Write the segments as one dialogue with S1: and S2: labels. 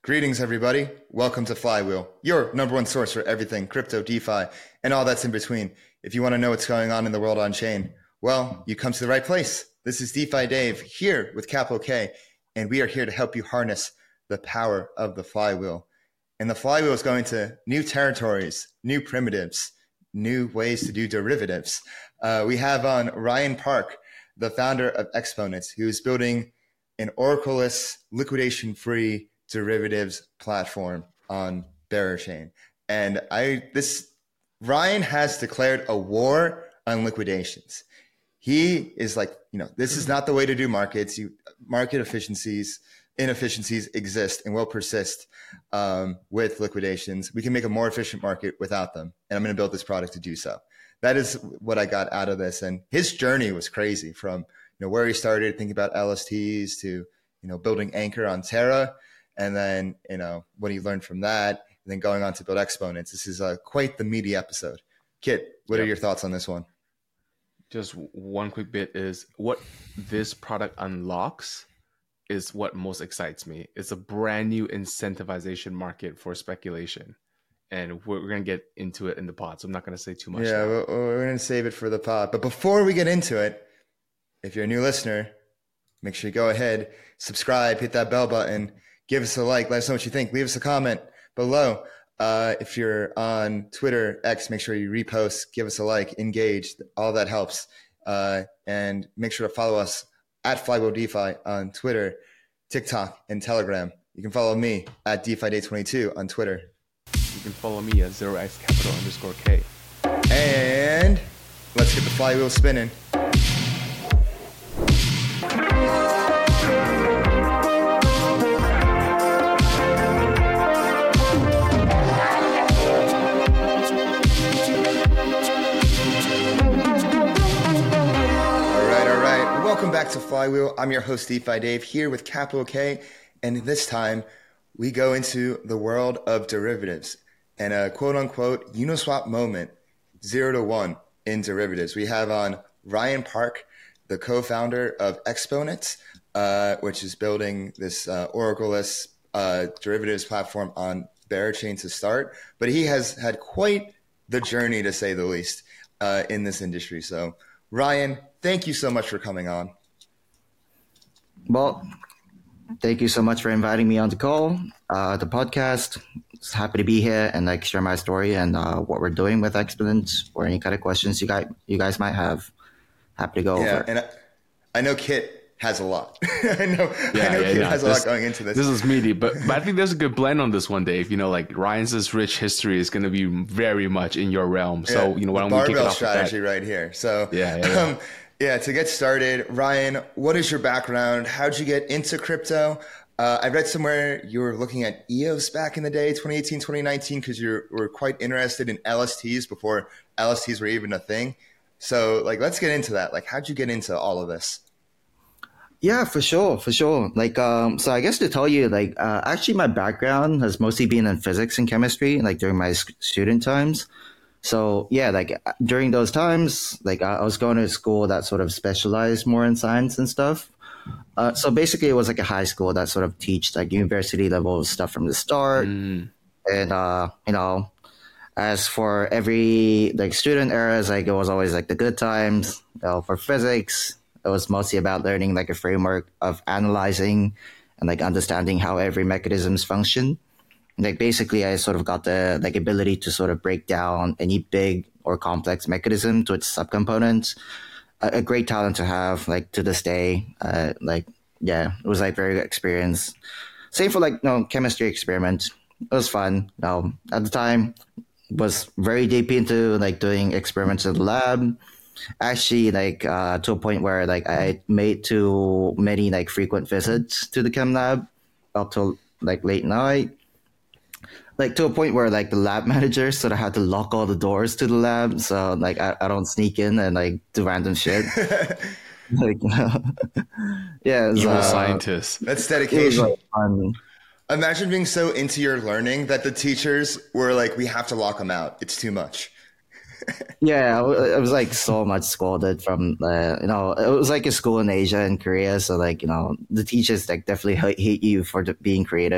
S1: Greetings, everybody. Welcome to Flywheel, your number one source for everything crypto, DeFi, and all that's in between. If you want to know what's going on in the world on chain, well, you come to the right place. This is DeFi Dave here with Capital K, and we are here to help you harness the power of the flywheel. And the flywheel is going to new territories, new primitives, new ways to do derivatives. We have on Ryan Park, the founder of Exponents, who is building an Oracle-less, liquidation-free derivatives platform on BearChain. And Ryan has declared a war on liquidations. He is like, this is not the way to do markets. Market inefficiencies exist and will persist with liquidations. We can make a more efficient market without them. And I'm going to build this product to do so. That is what I got out of this. And his journey was crazy from where he started thinking about LSTs to building Anchor on Terra. And then, what he learned from that, and then going on to build Exponents. This is quite the meaty episode. Kit, what are your thoughts on this one?
S2: Just one quick bit is what this product unlocks is what most excites me. It's a brand new incentivization market for speculation. And we're going to get into it in the pod, so I'm not going to say too much.
S1: Yeah, we're going to save it for the pod. But before we get into it, if you're a new listener, make sure you go ahead, subscribe, hit that bell button. Give us a like. Let us know what you think. Leave us a comment below. If you're on Twitter, X, make sure you repost, give us a like, engage. All that helps. And make sure to follow us at Flywheel DeFi on Twitter, TikTok, and Telegram. You can follow me at DeFiDay22 on Twitter.
S2: You can follow me at 0xcapital_K.
S1: And let's get the flywheel spinning. Welcome back to Flywheel. I'm your host, DeFi Dave, here with Capital K. And this time, we go into the world of derivatives and a quote-unquote Uniswap moment, 0 to 1 in derivatives. We have on Ryan Park, the co-founder of Exponents, which is building this Oracle-less derivatives platform on BearChain to start. But he has had quite the journey, to say the least, in this industry. So, Ryan, thank you so much for coming on.
S3: Well, thank you so much for inviting me on the call, the podcast. Just happy to be here and share my story and what we're doing with Exponents or any kind of questions you guys might have. Happy to go over.
S1: Yeah, and I know Kit has a lot. I know Kit has a lot going into this.
S2: This is meaty, but I think there's a good blend on this one, Dave. Ryan's rich history is going to be very much in your realm. So, why don't we kick it off
S1: strategy
S2: with that?
S1: right here. So,
S2: Yeah,
S1: to get started, Ryan, what is your background? How'd you get into crypto? I read somewhere you were looking at EOS back in the day, 2018, 2019, because you were quite interested in LSTs before LSTs were even a thing. So, let's get into that. How'd you get into all of this?
S3: Yeah, for sure. So I guess to tell you, actually my background has mostly been in physics and chemistry, during my student times. So yeah, during those times, I was going to a school that sort of specialized more in science and stuff. So basically it was a high school that sort of teach university level stuff from the start. And, as for every student eras, it was always the good times. For physics, it was mostly about learning a framework of analyzing and understanding how every mechanisms function. Basically, I sort of got the ability to sort of break down any big or complex mechanism to its subcomponents. A great talent to have, to this day. It was very good experience. Same for chemistry experiments. It was fun. At the time, was very deep into doing experiments in the lab. Actually, to a point where I made too many frequent visits to the chem lab up till late night. To a point where the lab manager sort of had to lock all the doors to the lab, so I don't sneak in and do random shit.
S2: Evil scientists.
S1: That's dedication. Imagine being so into your learning that the teachers were we have to lock them out. It's too much.
S3: Yeah, it was so much scolded from it was a school in Asia and Korea, so the teachers definitely hate you for being creative.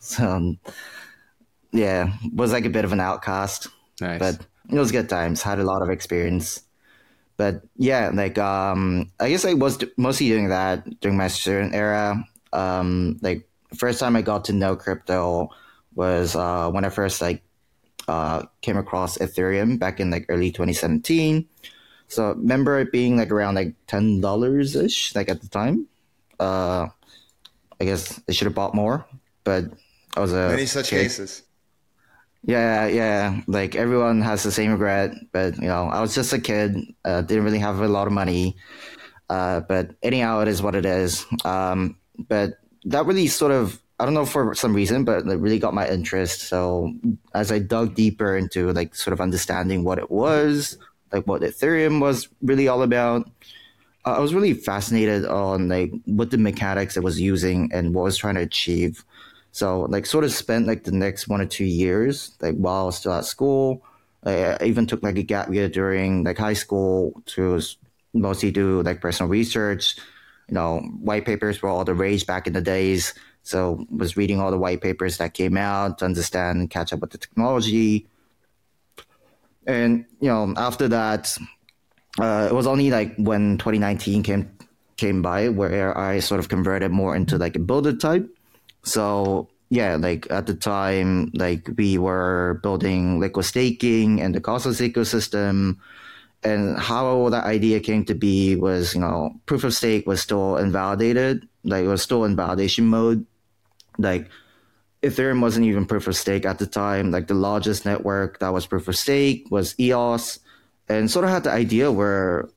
S3: So yeah, was like a bit of an outcast,
S2: Nice.
S3: but it was good times. Had a lot of experience. But yeah, like I guess I was mostly doing that during my student era. Like first time I got to know crypto was when I first like came across Ethereum back in like early 2017. So remember it being like around like $10 ish, like at the time. Uh, I guess I should have bought more, but I was a
S1: Many such
S3: kid.
S1: cases.
S3: Yeah, yeah. Like everyone has the same regret, but I was just a kid. Didn't really have a lot of money. But anyhow, it is what it is. But that really sort of, I don't know for some reason, but it really got my interest. So as I dug deeper into like sort of understanding what it was, like what Ethereum was really all about, I was really fascinated on like what the mechanics it was using and what it was trying to achieve. So like sort of spent like the next 1 or 2 years like while I was still at school. I even took like a gap year during like high school to mostly do like personal research. White papers were all the rage back in the days. So was reading all the white papers that came out to understand and catch up with the technology. And after that, it was only like when 2019 came by where I sort of converted more into like a builder type. So yeah, like at the time, like we were building liquid staking and the Cosmos ecosystem. And how that idea came to be was, proof of stake was still invalidated. Like it was still in validation mode. Like Ethereum wasn't even proof of stake at the time. Like the largest network that was proof of stake was EOS, and sort of had the idea where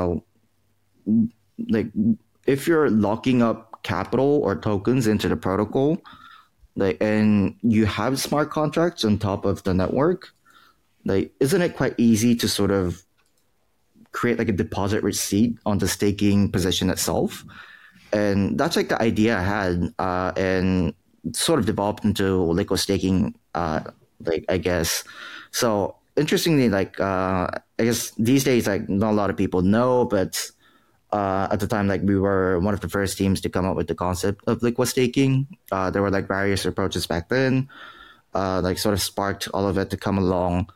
S3: like if you're locking up capital or tokens into the protocol, like and you have smart contracts on top of the network, like isn't it quite easy to sort of create like a deposit receipt on the staking position itself? And that's like the idea I had, and sort of developed into liquid staking, like I guess. So interestingly, like I guess these days, like not a lot of people know, but at the time, like we were one of the first teams to come up with the concept of liquid staking. There were like various approaches back then, like sort of sparked all of it to come along.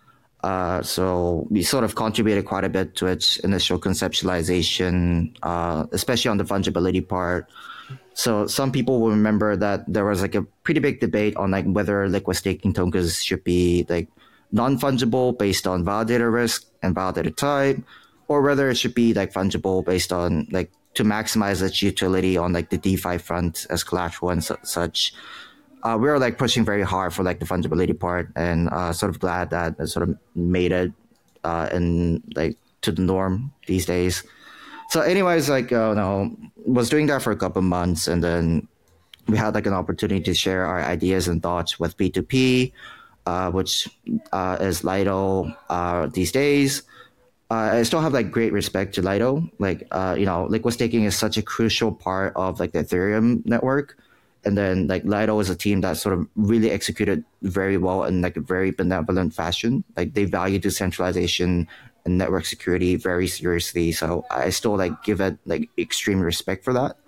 S3: So we sort of contributed quite a bit to its initial conceptualization, especially on the fungibility part. So some people will remember that there was like a pretty big debate on like whether liquid staking tokens should be like non-fungible based on validator risk and validator type, or whether it should be like fungible based on like to maximize its utility on like the DeFi front as collateral and such. We were like pushing very hard for like the fungibility part, and sort of glad that it sort of made it and like to the norm these days. So, anyways, like was doing that for a couple of months, and then we had like an opportunity to share our ideas and thoughts with P2P, which is Lido these days. I still have like great respect to Lido. Like liquid staking is such a crucial part of like the Ethereum network. And then like Lido is a team that sort of really executed very well in like a very benevolent fashion. Like they value decentralization and network security very seriously. So I still like give it like extreme respect for that.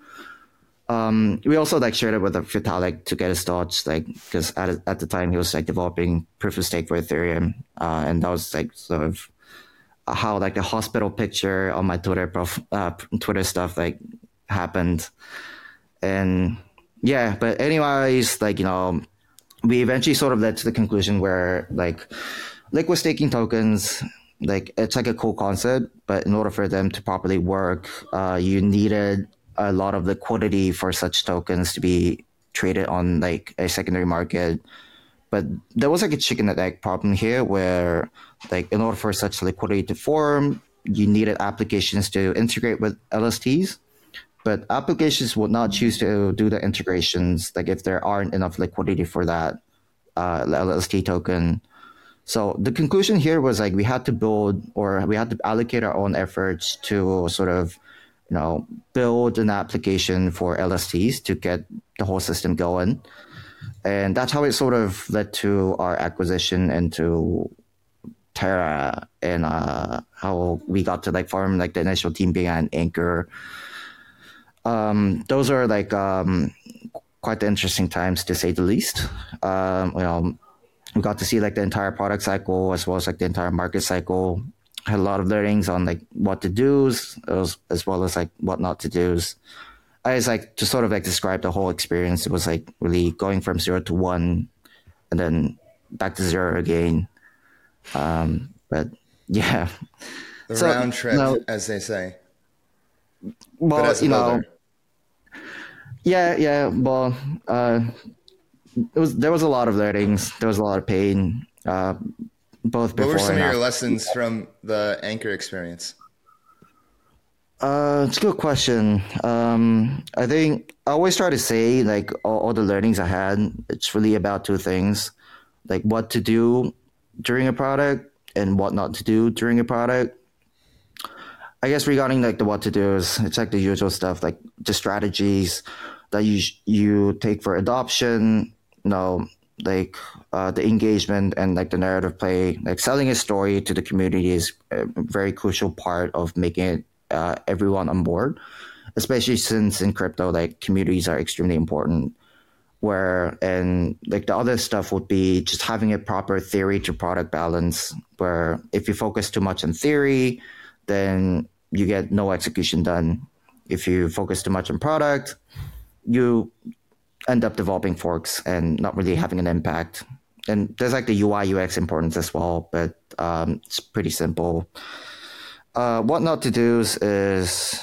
S3: We also like shared it with Vitalik to get his thoughts, like because at the time he was like developing proof of stake for Ethereum, and that was like sort of how like the hospital picture on my Twitter stuff like happened, and yeah. But anyways, like we eventually sort of led to the conclusion where like liquid staking tokens, like it's like a cool concept, but in order for them to properly work, you needed a lot of liquidity for such tokens to be traded on like a secondary market. But there was like a chicken and egg problem here where like in order for such liquidity to form, you needed applications to integrate with LSTs. But applications would not choose to do the integrations like if there aren't enough liquidity for that LST token. So the conclusion here was like we had to allocate our own efforts to sort of build an application for LSTs to get the whole system going. And that's how it sort of led to our acquisition into Terra, and how we got to like form like the initial team being an Anchor. Those are like quite the interesting times, to say the least. We got to see like the entire product cycle as well as like the entire market cycle. Had a lot of learnings on like what to do as well as like what not to do. I just like to sort of like describe the whole experience. It was like really going from 0 to 1 and then back to 0 again. But yeah.
S1: The round trip, as they say.
S3: Well,
S1: but as a builder.
S3: Yeah. Well, there was a lot of learnings. There was a lot of pain, both before.
S1: What were some
S3: of
S1: your lessons from the Anchor experience?
S3: It's a good question. I think I always try to say like all the learnings I had, it's really about two things, like what to do during a product and what not to do during a product. I guess regarding like the what to do is it's like the usual stuff, like the strategies that you take for adoption, like the engagement and like the narrative play, like selling a story to the community is a very crucial part of making it everyone on board, especially since in crypto, like communities are extremely important. And like the other stuff would be just having a proper theory to product balance, where if you focus too much on theory, then you get no execution done. If you focus too much on product, you end up developing forks and not really having an impact. And there's like the UI UX importance as well, but it's pretty simple. What not to do is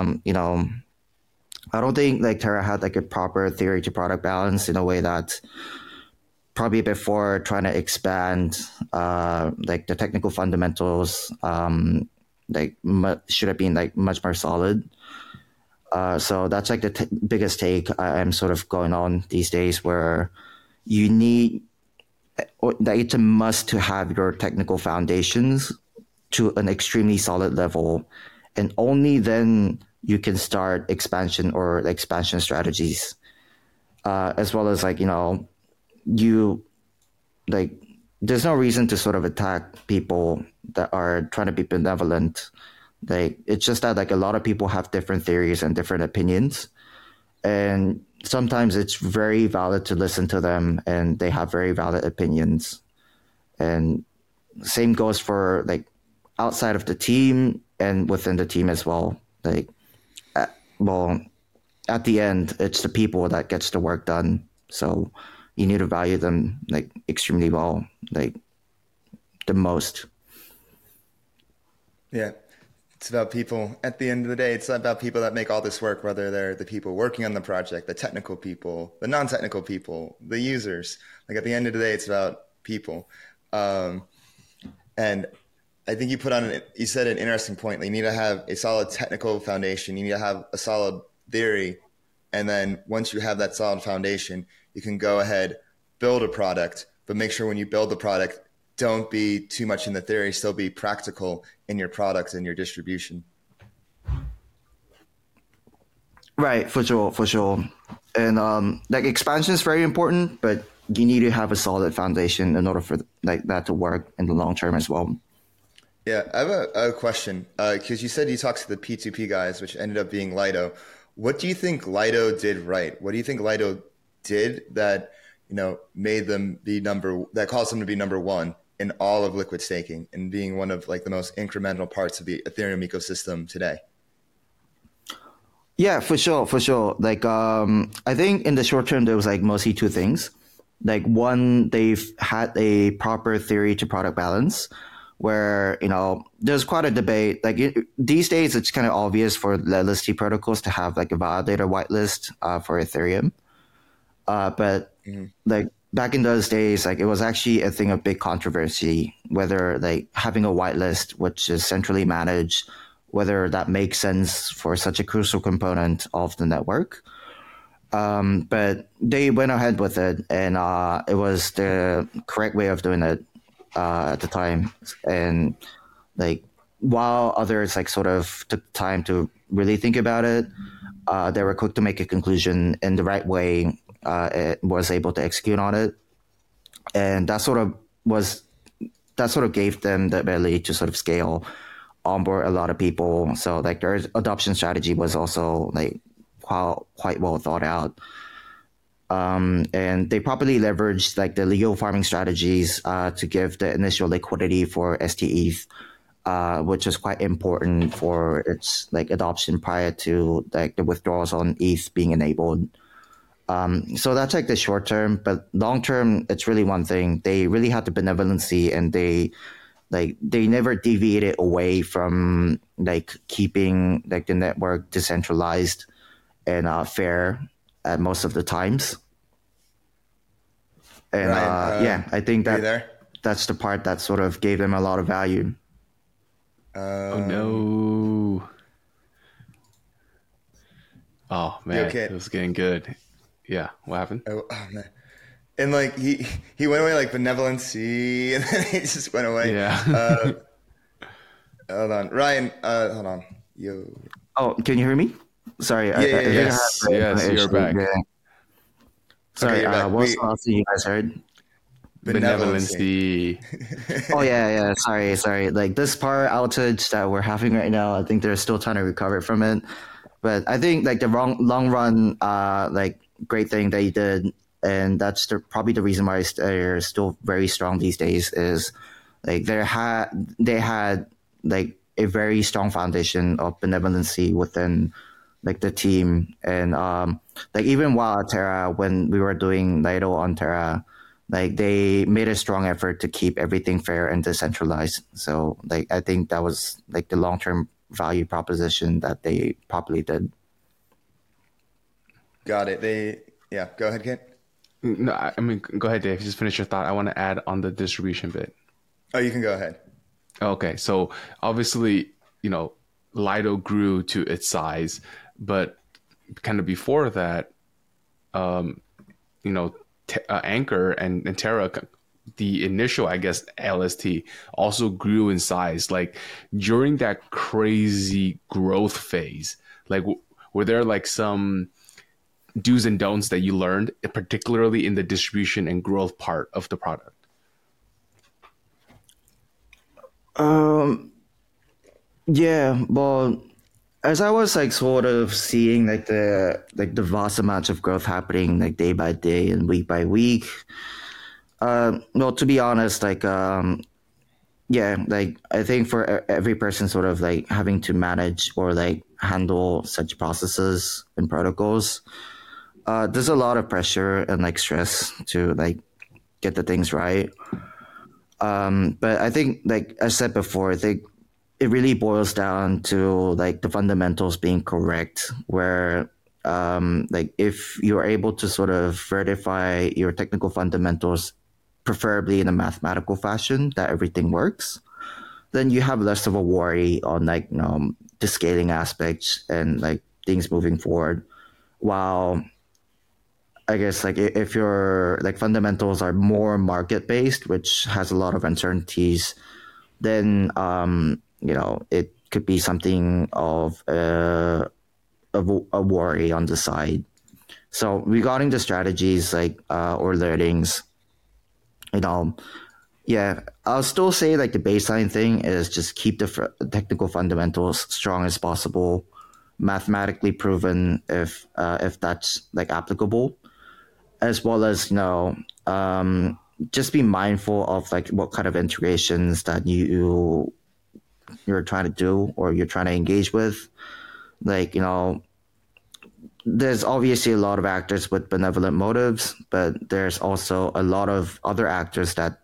S3: I don't think like Terra had like a proper theory to product balance in a way that probably before trying to expand like the technical fundamentals should have been like much more solid. So that's like the biggest take I'm sort of going on these days, where you need that it's a must to have your technical foundations to an extremely solid level, and only then you can start expansion strategies, as well as like there's no reason to sort of attack people that are trying to be benevolent. Like it's just that like a lot of people have different theories and different opinions, and sometimes it's very valid to listen to them, and they have very valid opinions. And same goes for like outside of the team and within the team as well. Like, at the end, it's the people that gets the work done. So you need to value them like extremely well, like the most.
S1: Yeah. It's about people. At the end of the day, it's about people that make all this work, whether they're the people working on the project, the technical people, the non-technical people, the users. Like at the end of the day, it's about people. And I think you said an interesting point. You need to have a solid technical foundation. You need to have a solid theory. And then once you have that solid foundation, you can go ahead, build a product, but make sure when you build the product, don't be too much in the theory, still be practical in your product and your distribution.
S3: Right, for sure. And like expansion is very important, but you need to have a solid foundation in order for like that to work in the long term as well.
S1: Yeah, I have a question, because you said you talked to the P2P guys, which ended up being Lido. What do you think Lido did right? What do you think Lido did that made them that caused them to be number one in all of liquid staking and being one of like the most incremental parts of the Ethereum ecosystem today?
S3: Yeah, for sure. Like, I think in the short term, there was like mostly two things. Like one, they've had a proper theory to product balance, where, there's quite a debate. Like these days, it's kind of obvious for the LST protocols to have like a validator whitelist for Ethereum. But like back in those days, like it was actually a thing of big controversy, whether like having a whitelist, which is centrally managed, whether that makes sense for such a crucial component of the network. But they went ahead with it, and it was the correct way of doing it at the time. And like while others like sort of took time to really think about it, they were quick to make a conclusion in the right way. It was able to execute on it, and that sort of gave them the ability to sort of scale, onboard a lot of people. So like their adoption strategy was also like quite well thought out. And they properly leveraged like the legal farming strategies to give the initial liquidity for STETH, which is quite important for its like adoption prior to like the withdrawals on ETH being enabled. So that's like the short term, but long term, it's really one thing. They really had the benevolency, and they never deviated away from like keeping like the network decentralized and fair at most of the times. And
S1: Ryan,
S3: I think
S1: are you there?
S3: that's the part that sort of gave them a lot of value.
S2: Oh no. Oh man,
S1: okay?
S2: it was getting good. Yeah, what happened?
S1: Oh man. And like he went away like benevolency, and then he just went away.
S2: Yeah.
S1: Hold on, Ryan. Hold on. Yo.
S3: Oh, can you hear me? Sorry.
S1: Yeah, yeah, yeah.
S2: Yes, you're back.
S3: Yeah. Sorry,
S1: you're back.
S3: what was the last thing you guys heard?
S2: Benevolency.
S3: Oh yeah. Sorry. Like this power outage that we're having right now, I think they're still trying to recover from it. But I think like the long run, like great thing they did, and that's probably the reason why they're still very strong these days, is like they had like a very strong foundation of benevolency within like the team. And like even while at Terra, when we were doing Lido on Terra, like they made a strong effort to keep everything fair and decentralized. So like I think that was like the long-term value proposition that they properly did.
S1: Got it. Yeah, go ahead, Kent.
S2: No, I mean, go ahead, Dave. Just finish your thought. I want to add on the distribution bit.
S1: Oh, you can go ahead.
S2: Okay, so obviously, Lido grew to its size, but kind of before that, Anchor and Terra, the initial, I guess, LST also grew in size. Like during that crazy growth phase, like were there like some do's and don'ts that you learned, particularly in the distribution and growth part of the product?
S3: Yeah, well, as I was like sort of seeing like the vast amounts of growth happening like day by day and week by week, well, to be honest, like yeah, like I think for every person sort of like having to manage or like handle such processes and protocols, there's a lot of pressure and like stress to like get the things right. But I think, like I said before, I think it really boils down to like the fundamentals being correct, where like if you're able to sort of verify your technical fundamentals, preferably in a mathematical fashion, that everything works, then you have less of a worry on like the scaling aspects and like things moving forward. While I guess like if your like fundamentals are more market based, which has a lot of uncertainties, then it could be something of a worry on the side. So regarding the strategies like or learnings, yeah, I'll still say like the baseline thing is just keep the technical fundamentals strong as possible, mathematically proven if that's like applicable, as well as just be mindful of like what kind of integrations that you're trying to do or you're trying to engage with. Like there's obviously a lot of actors with benevolent motives, but there's also a lot of other actors that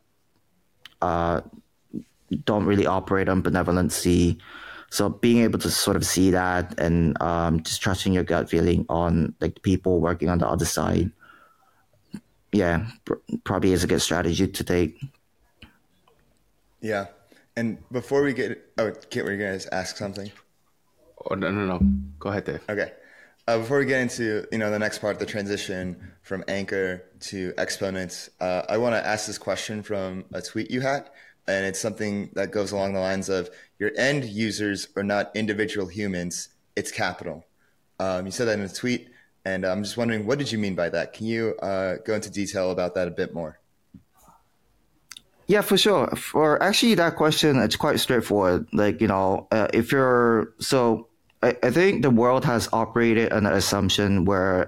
S3: don't really operate on benevolency. So being able to sort of see that and just trusting your gut feeling on like the people working on the other side, yeah, probably is a good strategy to take.
S1: Yeah. And before we Kit, were you going to ask something?
S2: Oh, no. Go ahead, Dave.
S1: Okay. Before we get into the next part, the transition from Anchor to Exponents, I want to ask this question from a tweet you had, and it's something that goes along the lines of your end users are not individual humans, it's capital. You said that in a tweet, and I'm just wondering, what did you mean by that? Can you go into detail about that a bit more?
S3: Yeah, for sure. For actually that question, it's quite straightforward. Like, if you're, so I think the world has operated on an assumption where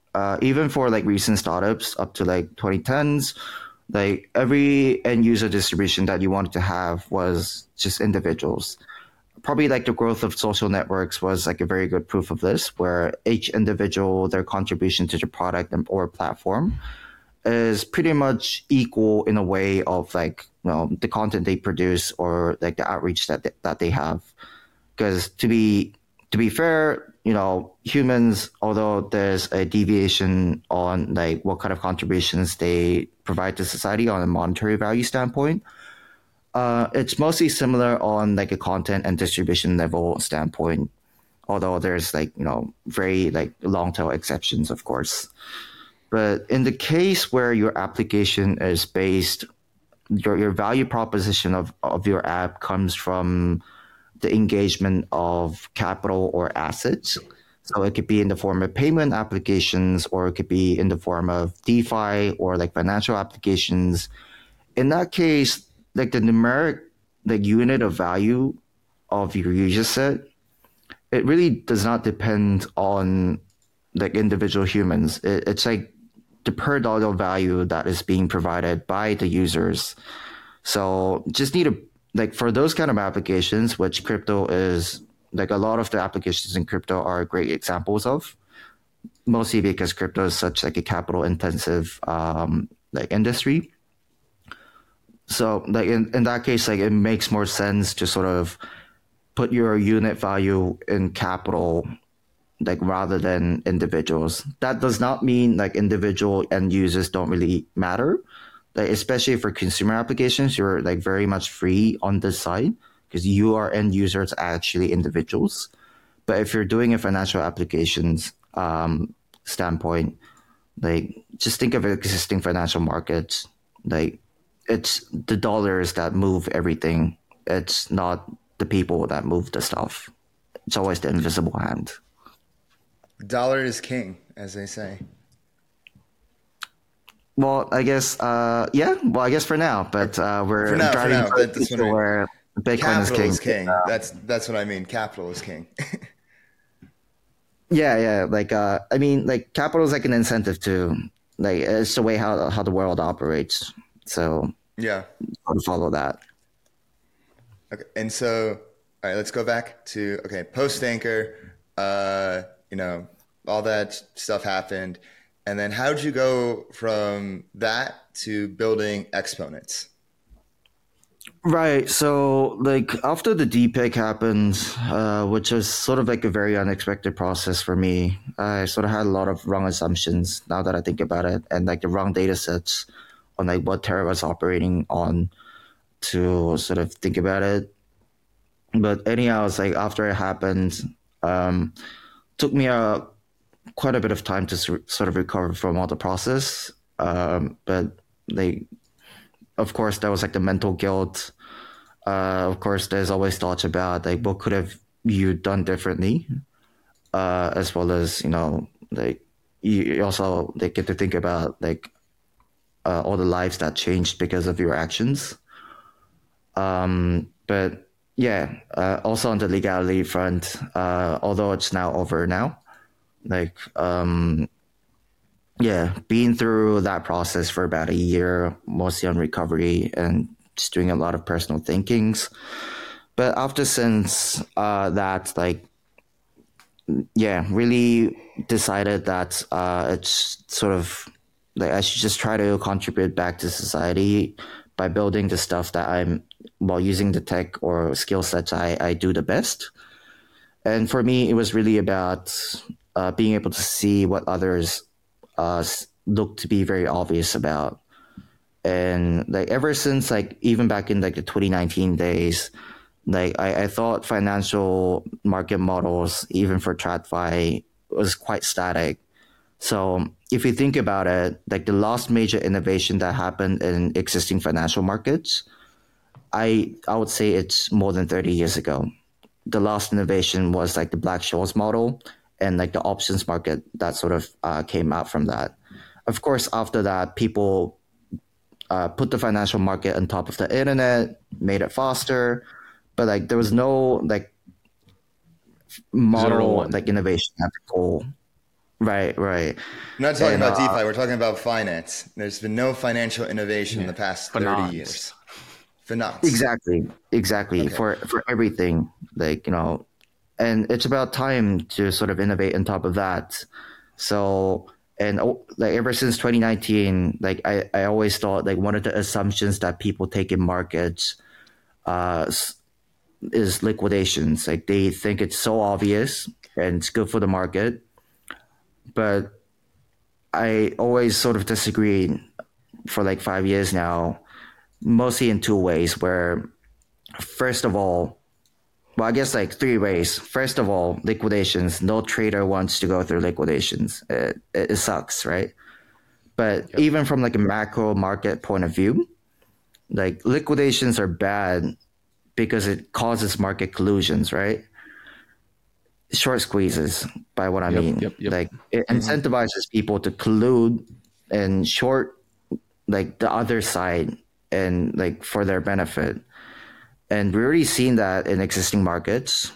S3: even for like recent startups up to like 2010s, like every end user distribution that you wanted to have was just individuals. Probably like the growth of social networks was like a very good proof of this, where each individual, their contribution to the product or platform is pretty much equal in a way of like, the content they produce or like the outreach that they have. Because to be fair, humans, although there's a deviation on like what kind of contributions they provide to society on a monetary value standpoint, it's mostly similar on like a content and distribution level standpoint. Although there's like very like long tail exceptions, of course. But in the case where your application is based, your value proposition of your app comes from the engagement of capital or assets. So it could be in the form of payment applications, or it could be in the form of DeFi or like financial applications. In that case, like the numeric, like unit of value of your user set, it really does not depend on like individual humans. It's like the per dollar value that is being provided by the users. So just need to, like, for those kind of applications, which crypto is, like, a lot of the applications in crypto are great examples of, mostly because crypto is such like a capital intensive like industry. So like in that case, like it makes more sense to sort of put your unit value in capital, like rather than individuals. That does not mean like individual end users don't really matter. Like especially for consumer applications, you're like very much free on this side because you are end users actually individuals. But if you're doing a financial applications standpoint, like just think of existing financial markets. Like it's the dollars that move everything. It's not the people that move the stuff. It's always the invisible hand.
S1: Dollar is king, as they say.
S3: Well, I guess, yeah. Well, I guess for now, but we're
S1: For now,
S3: driving
S1: that's what I mean.
S3: where Bitcoin is
S1: Capital
S3: king.
S1: is king. That's what I mean. Capital is king.
S3: Yeah, yeah. Like, I mean, like, capital is like an incentive to, like, it's the way how the world operates. So,
S1: Yeah.
S3: I'll follow that.
S1: Okay. And so, all right, let's go back to post Anchor. All that stuff happened, and then how'd you go from that to building Exponents?
S3: Right. So, like, after the DPEG happened, which was sort of like a very unexpected process for me, I sort of had a lot of wrong assumptions now that I think about it, and like the wrong data sets on like what Terra was operating on to sort of think about it. But anyhow, it's like after it happened, took me quite a bit of time to sort of recover from all the process. But like, of course, there was like the mental guilt. Of course, there's always thoughts about like what could have you done differently, as well as like you also like get to think about like all the lives that changed because of your actions. But yeah, also on the legality front, although it's now over now, like yeah, being through that process for about a year, mostly on recovery and just doing a lot of personal thinkings. But after since that, like, yeah, really decided that it's sort of like I should just try to contribute back to society by building the stuff that I'm, while using the tech or skill sets I do the best. And for me, it was really about being able to see what others look to be very obvious about. And like ever since like even back in like the 2019 days, like I thought financial market models, even for TradFi, was quite static. So if you think about it, like the last major innovation that happened in existing financial markets, I would say it's more than 30 years ago. The last innovation was like the Black-Scholes model and like the options market that sort of came out from that. Of course, after that, people put the financial market on top of the internet, made it faster, but like there was no like model like innovation at the goal. Right, right.
S1: We're not talking
S3: And
S1: about DeFi. We're talking about finance. There's been no financial innovation in the past 30
S2: Finance.
S1: years. Finance.
S3: exactly
S1: Okay.
S3: for everything, like, and it's about time to sort of innovate on top of that. So, and like ever since 2019, like I always thought like one of the assumptions that people take in markets is liquidations. Like they think it's so obvious and it's good for the market, but I always sort of disagreed for like 5 years now, mostly in two ways. Where first of all, well, I guess like three ways. First of all, liquidations. No trader wants to go through liquidations. It sucks, right? But even from like a macro market point of view, like liquidations are bad because it causes market collusions, right? Short squeezes, by what I mean.
S2: Yep.
S3: Like it incentivizes people to collude and short like the other side and like for their benefit. And we're already seeing that in existing markets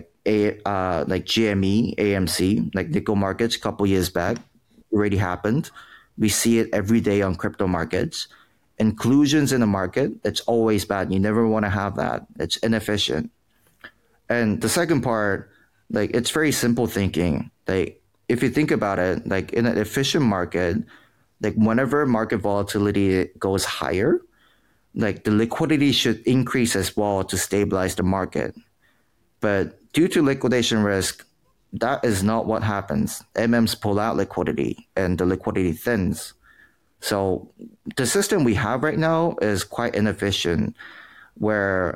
S3: like GME, AMC, like nickel markets a couple years back already happened. We see it every day on crypto markets. Inclusions in the market, it's always bad. You never want to have that. It's inefficient. And the second part, like it's very simple thinking. Like if you think about it, like in an efficient market, like whenever market volatility goes higher, like the liquidity should increase as well to stabilize the market. But due to liquidation risk, that is not what happens. MMs pull out liquidity and the liquidity thins. So the system we have right now is quite inefficient where,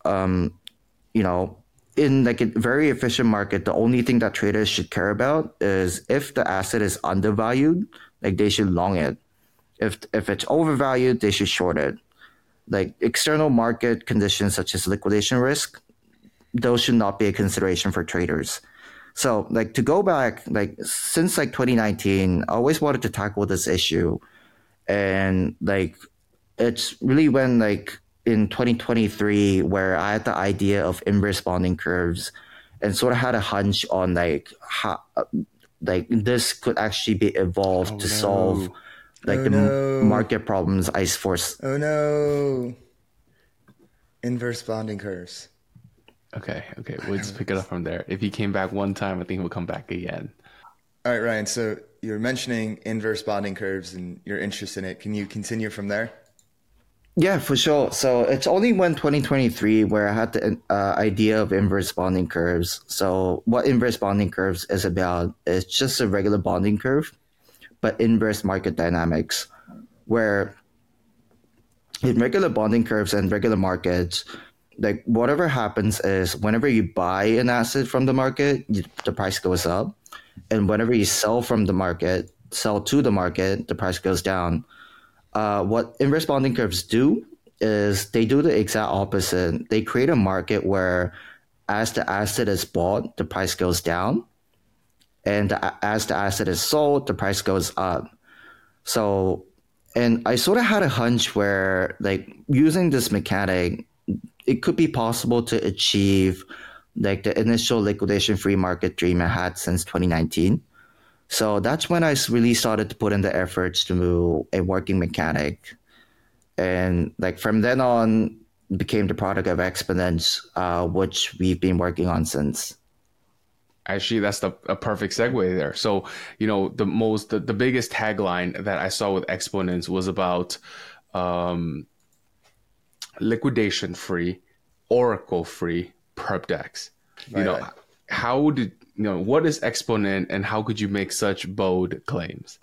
S3: you know, in like a very efficient market, the only thing that traders should care about is if the asset is undervalued, like they should long it. If it's overvalued, they should short it. Like external market conditions such as liquidation risk, those should not be a consideration for traders. So like to go back, like since like 2019, I always wanted to tackle this issue. And like it's really when like in 2023 where I had the idea of inverse bonding curves and sort of had a hunch on like how like this could actually be evolved to solve like market problems I force.
S1: Oh no. Inverse bonding curves.
S2: Okay. We'll just pick it up from there. If he came back one time, I think he'll come back again.
S1: All right, Ryan. So you're mentioning inverse bonding curves and your interest in it. Can you continue from there?
S3: Yeah, for sure. So it's only when 2023 where I had the idea of inverse bonding curves. So what inverse bonding curves is about is just a regular bonding curve, but inverse market dynamics, where in regular bonding curves and regular markets, like whatever happens is whenever you buy an asset from the market, the price goes up. And whenever you sell to the market, the price goes down. What inverse bonding curves do is they do the exact opposite. They create a market where as the asset is bought, the price goes down. And as the asset is sold, the price goes up. So, and I sort of had a hunch where like using this mechanic, it could be possible to achieve like the initial liquidation free market dream I had since 2019. So that's when I really started to put in the efforts to move a working mechanic. And like from then on became the product of Exponents, which we've been working on since.
S2: Actually, that's a perfect segue there. So, you know, the biggest tagline that I saw with Exponents was about liquidation free, Oracle free perp DEX. What is Exponent and how could you make such bold claims?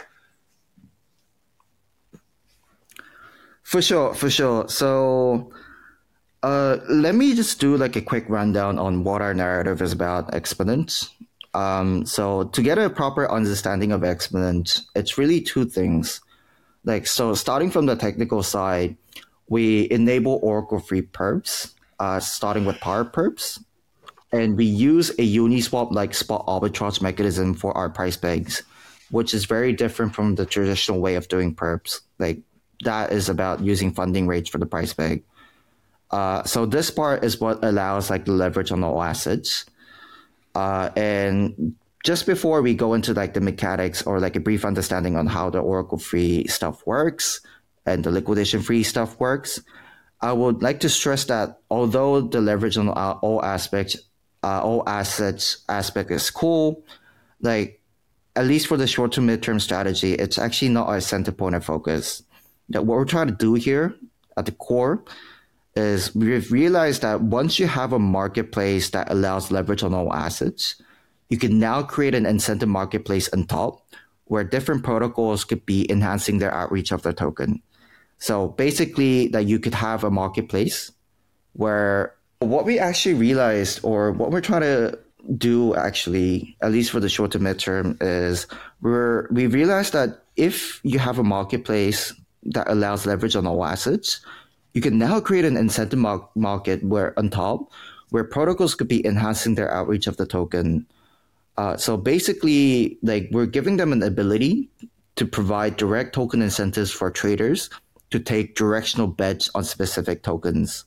S3: For sure. So let me just do like a quick rundown on what our narrative is about Exponent. So to get a proper understanding of Exponent, it's really two things. Like, so starting from the technical side, we enable Oracle-free perps, starting with power perps. And we use a Uniswap like spot arbitrage mechanism for our price pegs, which is very different from the traditional way of doing perps. Like that is about using funding rates for the price peg. So this part is what allows like the leverage on all assets. And just before we go into like the mechanics or like a brief understanding on how the Oracle free stuff works and the liquidation free stuff works, I would like to stress that although the leverage on all aspects, all assets aspect is cool, like at least for the short to midterm strategy, it's actually not our center point of focus. That what we're trying to do here at the core is we've realized that once you have a marketplace that allows leverage on all assets, you can now create an incentive marketplace on top where different protocols could be enhancing their outreach of their token. So basically that you could have a marketplace where what we actually realized or what we're trying to do actually, at least for the short to midterm, is we realized that if you have a marketplace that allows leverage on all assets, you can now create an incentive market where on top, where protocols could be enhancing their outreach of the token. So basically, like we're giving them an ability to provide direct token incentives for traders to take directional bets on specific tokens.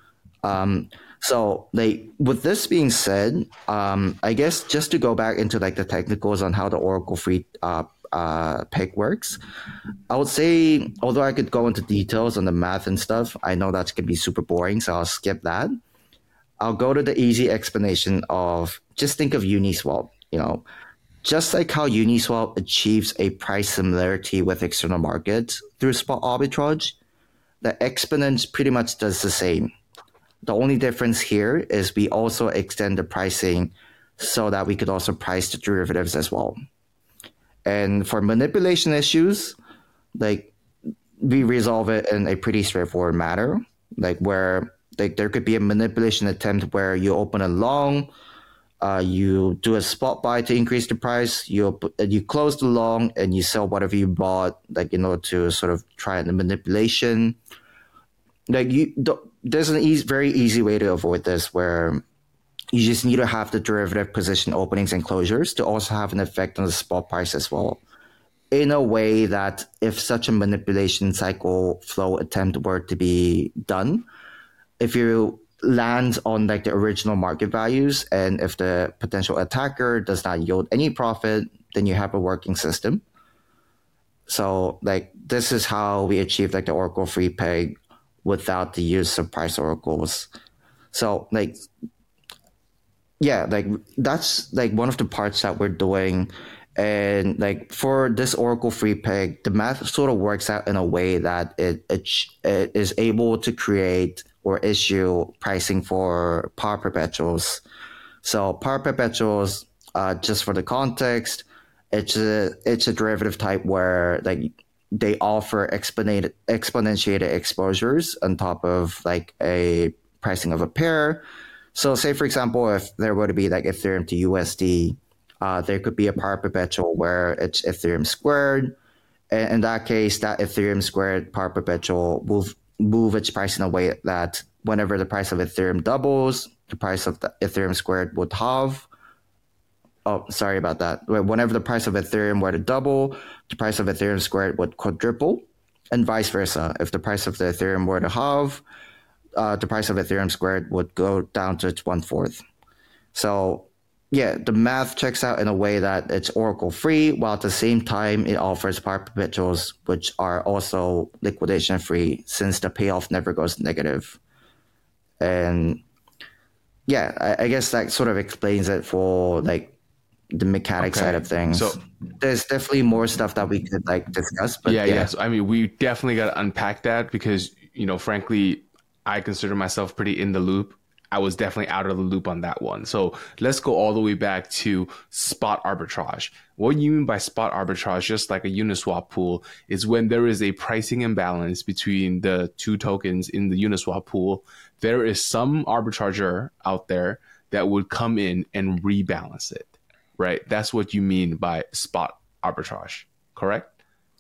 S3: So like with this being said, I guess just to go back into like the technicals on how the Oracle free peg works, I would say, although I could go into details on the math and stuff, I know that's going to be super boring, so I'll skip that. I'll go to the easy explanation of just think of Uniswap, just like how Uniswap achieves a price similarity with external markets through spot arbitrage, the Exponent pretty much does the same. The only difference here is we also extend the pricing so that we could also price the derivatives as well. And for manipulation issues, like we resolve it in a pretty straightforward manner, like where like there could be a manipulation attempt where you open a long, you do a spot buy to increase the price, you close the long and you sell whatever you bought, like in order to sort of try the manipulation. Like there's an very easy way to avoid this where you just need to have the derivative position openings and closures to also have an effect on the spot price as well, in a way that if such a manipulation cycle flow attempt were to be done, if you land on like the original market values and if the potential attacker does not yield any profit, then you have a working system. So like this is how we achieve like the Oracle free peg without the use of price oracles. So like yeah, like that's like one of the parts that we're doing. And like for this Oracle free peg, the math sort of works out in a way that it is able to create or issue pricing for power perpetuals. So power perpetuals, just for the context, it's a derivative type where like they offer exponentiated exposures on top of like a pricing of a pair. So say, for example, if there were to be like Ethereum to USD, there could be a power perpetual where it's Ethereum squared. And in that case, that Ethereum squared power perpetual will move its price in a way that whenever the price of Ethereum doubles, the price of the Ethereum squared would halve. Oh, sorry about that. Whenever the price of Ethereum were to double, the price of Ethereum squared would quadruple, and vice versa. If the price of the Ethereum were to halve, the price of Ethereum squared would go down to its 1/4. So yeah, the math checks out in a way that it's Oracle free, while at the same time it offers power perpetuals, which are also liquidation free since the payoff never goes negative. And yeah, I guess that sort of explains it for like the mechanic side of things. So there's definitely more stuff that we could like discuss. But
S2: yes. I mean, we definitely got to unpack that because, frankly, I consider myself pretty in the loop. I was definitely out of the loop on that one. So let's go all the way back to spot arbitrage. What you mean by spot arbitrage, just like a Uniswap pool, is when there is a pricing imbalance between the two tokens in the Uniswap pool, there is some arbitrager out there that would come in and rebalance it, right? That's what you mean by spot arbitrage, correct?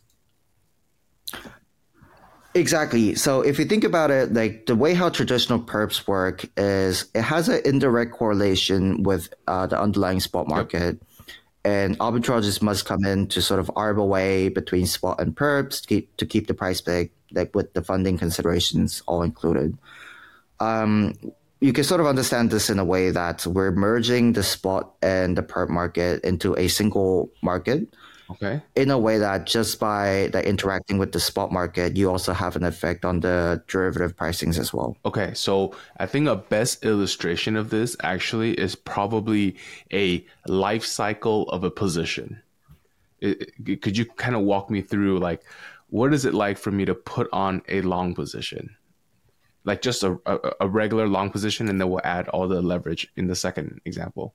S3: Exactly. So if you think about it, like the way how traditional perps work is it has an indirect correlation with the underlying spot market. Yep. And arbitrages must come in to sort of arb away between spot and perps to keep the price big, like with the funding considerations all included. you can sort of understand this in a way that we're merging the spot and the perp market into a single market
S2: Okay.
S3: in a way that just by interacting with the spot market, you also have an effect on the derivative pricings as well.
S2: Okay, so I think a best illustration of this actually is probably a life cycle of a position. Could you kind of walk me through, like, what is it like for me to put on a long position? Like just a regular long position, and then we'll add all the leverage in the second example.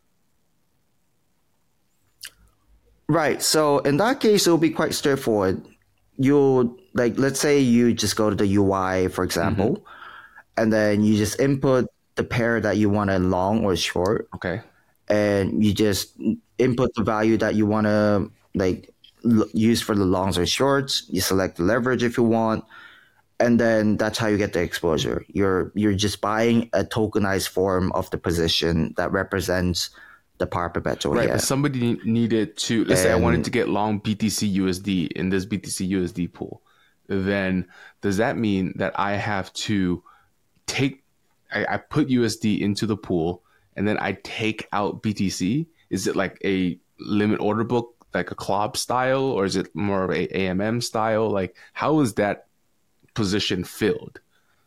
S3: Right. So in that case, it'll be quite straightforward. You'll let's say you just go to the UI, for example, and then you just input the pair that you want to long or short,
S2: Okay.
S3: and you just input the value that you want to use for the longs or shorts. You select the leverage if you want, and then that's how you get the exposure. You're just buying a tokenized form of the position that represents the par perpetual.
S2: Right,
S3: Yeah.
S2: but somebody needed to, let's say I wanted to get long BTC USD in this BTC USD pool. Then does that mean that I have to I put USD into the pool and then I take out BTC? Is it like a limit order book, like a CLOB style, or is it more of a AMM style? Like, how is that position filled?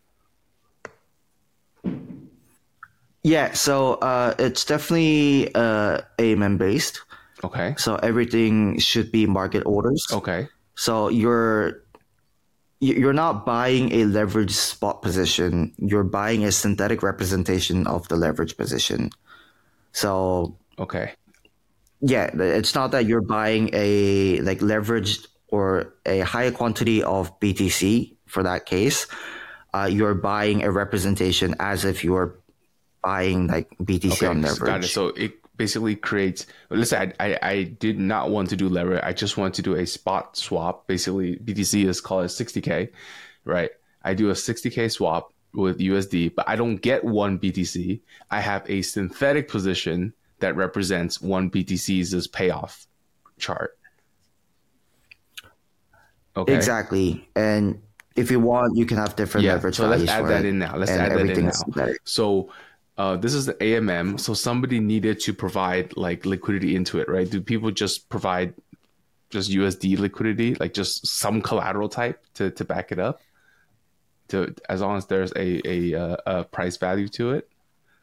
S3: Yeah, so it's definitely AMM based.
S2: Okay.
S3: So everything should be market orders.
S2: Okay.
S3: So you're not buying a leveraged spot position. You're buying a synthetic representation of the leverage position. So
S2: Okay.
S3: yeah, it's not that you're buying a leveraged or a higher quantity of BTC for that case. You're buying a representation as if you're buying BTC on leverage.
S2: Got it. So it basically creates, let's say I did not want to do leverage. I just want to do a spot swap. Basically, BTC is called 60K, right? I do a 60K swap with USD, but I don't get one BTC. I have a synthetic position that represents one BTC's payoff chart. Okay.
S3: Exactly. And if you want, you can have different leverage
S2: so
S3: values.
S2: Let's add that in now. Let's add that in now. So this is the AMM. So somebody needed to provide liquidity into it, right? Do people just provide just USD liquidity, like just some collateral type to back it up, as long as there's a price value to it?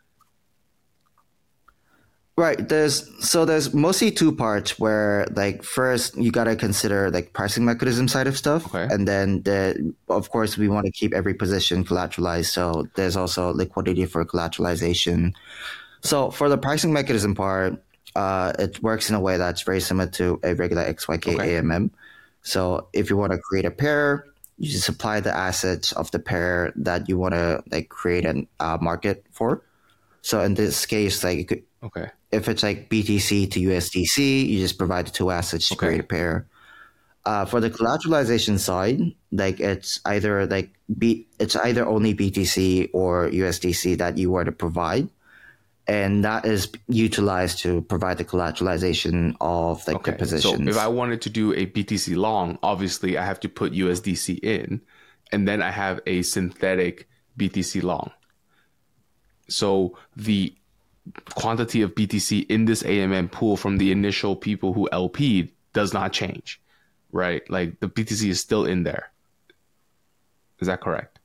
S3: Right. There's mostly two parts where first you got to consider pricing mechanism side of stuff.
S2: Okay.
S3: And then of course we want to keep every position collateralized. So there's also liquidity for collateralization. So for the pricing mechanism part, it works in a way that's very similar to a regular XYK AMM. So if you want to create a pair, you just supply the assets of the pair that you want to create a market for. So in this case, if it's BTC to USDC, you just provide the two assets to create a pair. For the collateralization side, it's either it's either only BTC or USDC that you were to provide, and that is utilized to provide the collateralization of the positions.
S2: So if I wanted to do a BTC long, obviously I have to put USDC in, and then I have a synthetic BTC long. So the quantity of BTC in this AMM pool from the initial people who LP'd does not change, right? Like the BTC is still in there. Is that correct?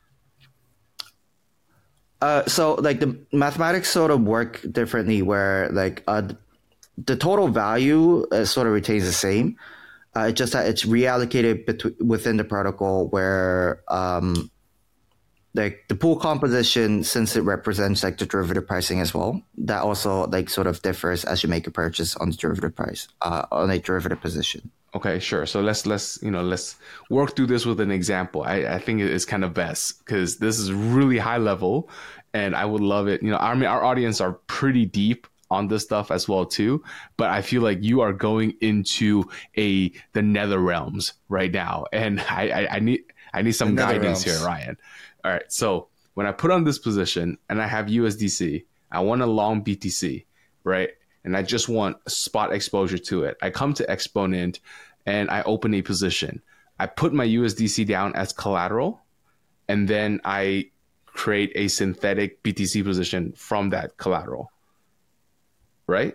S3: So the mathematics sort of work differently where the total value sort of retains the same. It's just that it's reallocated within the protocol where the pool composition, since it represents the derivative pricing as well, that also sort of differs as you make a purchase on the derivative price on a derivative position.
S2: Okay, sure. So let's work through this with an example. I think it is kind of best because this is really high level, and I would love it. Our audience are pretty deep on this stuff as well too, but I feel like you are going into the nether realms right now, and I need some guidance here, Ryan. All right, so when I put on this position and I have USDC, I want a long BTC, right? And I just want spot exposure to it. I come to Exponent and I open a position. I put my USDC down as collateral, and then I create a synthetic BTC position from that collateral, right?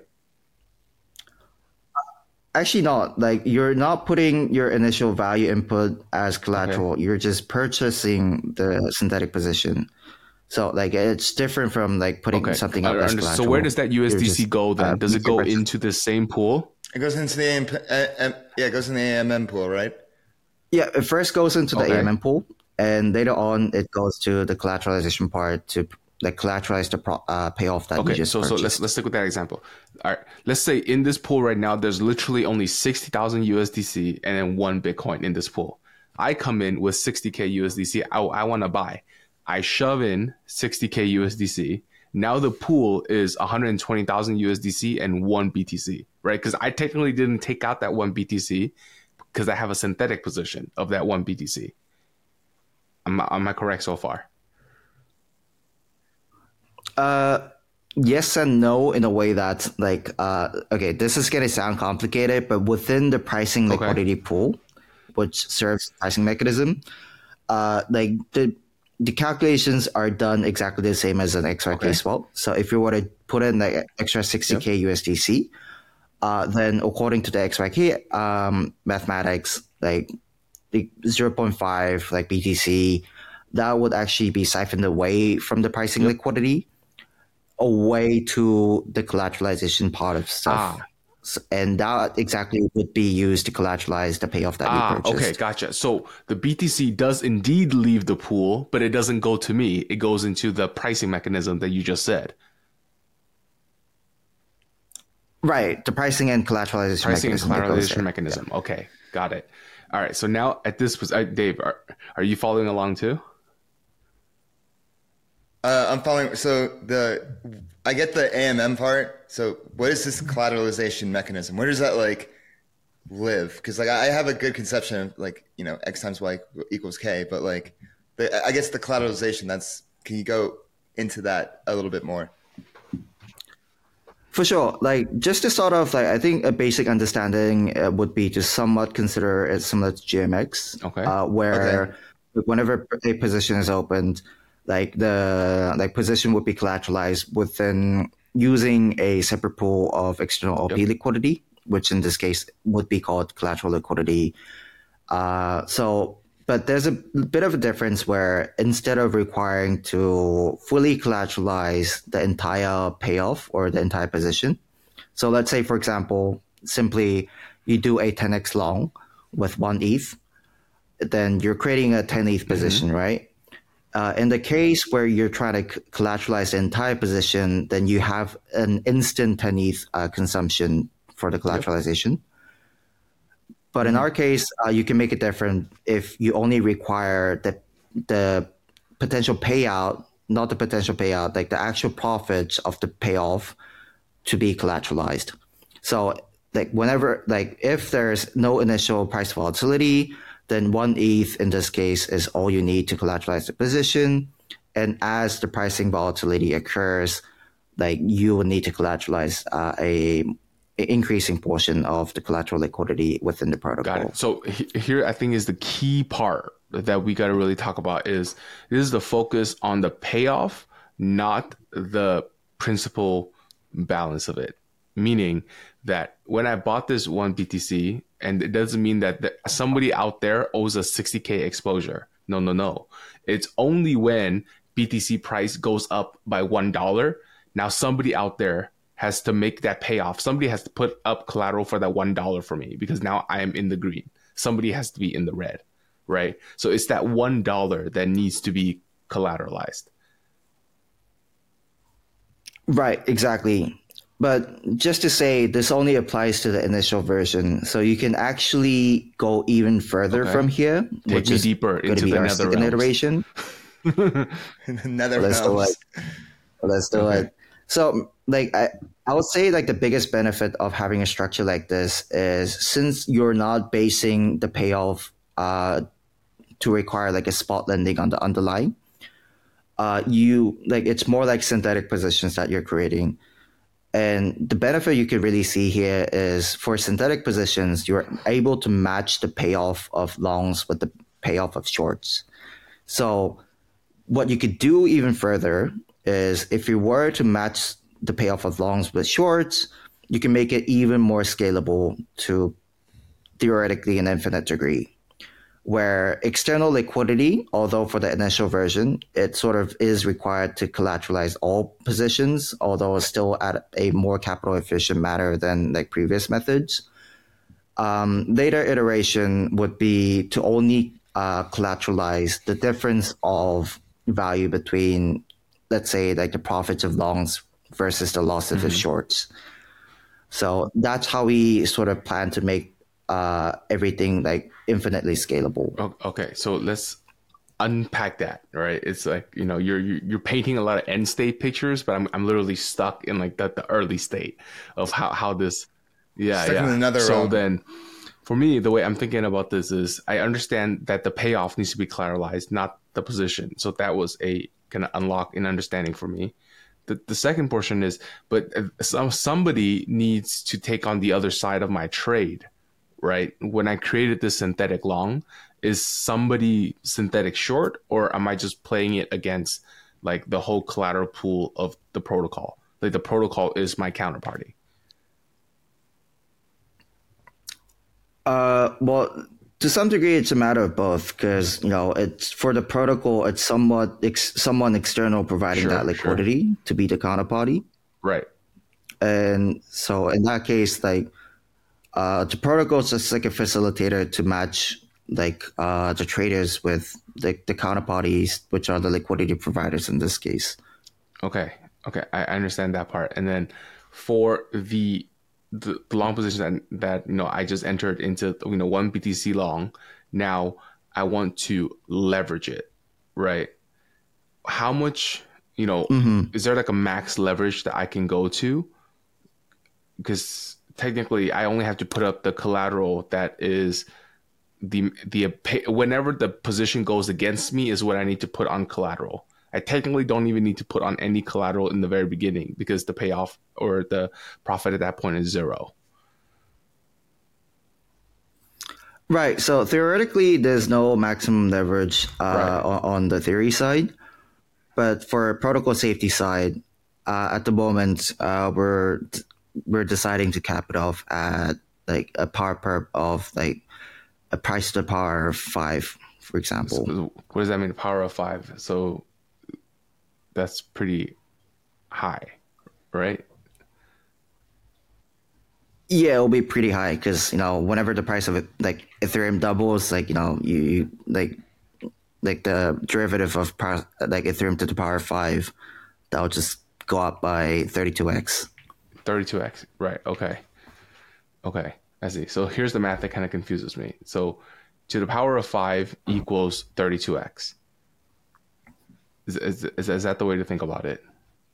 S3: Actually, not. Like, you're not putting your initial value input as collateral. You're just purchasing the synthetic position. So, like, it's different from like putting something up as collateral.
S2: So where does that USDC go then? Does it go into the same pool?
S1: It goes into the it goes in the AMM pool, right?
S3: Yeah, it first goes into the AMM pool, and later on it goes to the collateralization part to like collateralize the payoff that you just purchased.
S2: So let's stick with that example. All right, let's say in this pool right now, there's literally only 60,000 USDC and then 1 Bitcoin in this pool. I come in with 60K USDC. I want to buy. I shove in 60K USDC. Now the pool is 120,000 USDC and 1 BTC, right? Because I technically didn't take out that 1 BTC because I have a synthetic position of that 1 BTC. Am I correct so far?
S3: Yes and no, in a way that like, okay, this is going to sound complicated, but within the pricing liquidity pool, which serves pricing mechanism, like the calculations are done exactly the same as an XRK swap. So if you were to put in the extra 60K USDC, then according to the XYK mathematics, like the 0.5 like BTC, that would actually be siphoned away from the pricing liquidity away to the collateralization part of stuff. And that exactly would be used to collateralize the payoff that you purchased.
S2: Okay, gotcha. So the BTC does indeed leave the pool, but it doesn't go to me. It goes into the pricing mechanism that you just said.
S3: Right, the pricing and collateralization
S2: mechanism. Yeah. Okay, got it. All right, so now at this, Dave, are you following along too?
S1: I'm following. So I get the AMM part. So what is this collateralization mechanism? Where does that like live? Because like I have a good conception of like, you know, X times Y equals K, but like I guess the collateralization, can you go into that a little bit more?
S3: For sure. Like just to sort of like, I think a basic understanding would be to somewhat consider it similar to GMX, where whenever a position is opened, like the position would be collateralized within using a separate pool of external LP liquidity, which in this case would be called collateral liquidity. But there's a bit of a difference where instead of requiring to fully collateralize the entire payoff or the entire position, so let's say, for example, simply you do a 10x long with 1 ETH, then you're creating a 10 ETH position, right? In the case where you're trying to collateralize the entire position, then you have an instant 10 ETH consumption for the collateralization. But in our case, you can make it different if you only require the potential payout, not the potential payout, like the actual profits of the payoff to be collateralized. So like whenever, like if there's no initial price volatility, then 1 ETH in this case is all you need to collateralize the position. And as the pricing volatility occurs, like you will need to collateralize a increasing portion of the collateral liquidity within the protocol.
S2: Got it. So here I think is the key part that we got to really talk about is this is the focus on the payoff, not the principal balance of it. Meaning that when I bought this 1 BTC, and it doesn't mean that somebody out there owes a 60K exposure. No. It's only when BTC price goes up by $1. Now somebody out there has to make that payoff. Somebody has to put up collateral for that $1 for me because now I am in the green. Somebody has to be in the red, right? So it's that $1 that needs to be collateralized.
S3: Right, exactly. But just to say, this only applies to the initial version. So you can actually go even further from here.
S2: Take me deeper into the nether realms.
S3: Iteration.
S1: Nether
S3: realms. Let's do it. So like I would say like the biggest benefit of having a structure like this is since you're not basing the payoff to require like a spot lending on the underlying, it's more like synthetic positions that you're creating. And the benefit you could really see here is for synthetic positions, you're able to match the payoff of longs with the payoff of shorts. So what you could do even further is if you were to match the payoff of longs with shorts, you can make it even more scalable to theoretically an infinite degree. Where external liquidity, although for the initial version, it sort of is required to collateralize all positions, although it's still at a more capital efficient manner than like previous methods. Later iteration would be to only collateralize the difference of value between, let's say, like the profits of longs versus the losses of shorts. So that's how we sort of plan to make everything like infinitely scalable.
S2: Okay, so let's unpack that, right? It's like, you're painting a lot of end state pictures, but I'm literally stuck in like the early state of how this,
S1: Stuck in another
S2: So
S1: realm.
S2: then, for me, the way I'm thinking about this is I understand that the payoff needs to be collateralized, not the position. So that was a kind of unlock in understanding for me. The second portion is, but somebody needs to take on the other side of my trade, right? When I created this synthetic long, is somebody synthetic short, or am I just playing it against like the whole collateral pool of the protocol? Like the protocol is my counterparty.
S3: Well, to some degree, it's a matter of both because it's for the protocol. It's someone external providing
S2: Sure,
S3: that liquidity to be the counterparty,
S2: Right.
S3: and so in that case, like the protocol is just like a facilitator to match like the traders with the counterparties, which are the liquidity providers in this case.
S2: Okay. I understand that part. And then for the long position that I just entered into, one BTC long. Now I want to leverage it, right? How much, is there like a max leverage that I can go to? Because technically I only have to put up the collateral that is whenever the position goes against me is what I need to put on collateral. I technically don't even need to put on any collateral in the very beginning because the payoff or the profit at that point is zero.
S3: Right. So theoretically, there's no maximum leverage
S2: Right.
S3: on the theory side, but for protocol safety side, at the moment, we're deciding to cap it off at like a power perp of like a price to the power of 5, for example.
S2: So what does that mean? Power of 5. So that's pretty high, right?
S3: Yeah, it'll be pretty high because whenever the price of it, like Ethereum doubles, like you like the derivative of like Ethereum to the power of 5, that'll just go up by 32x.
S2: 32x. Right. Okay. I see. So here's the math that kind of confuses me. So to the power of 5 equals 32x. Is that the way to think about it?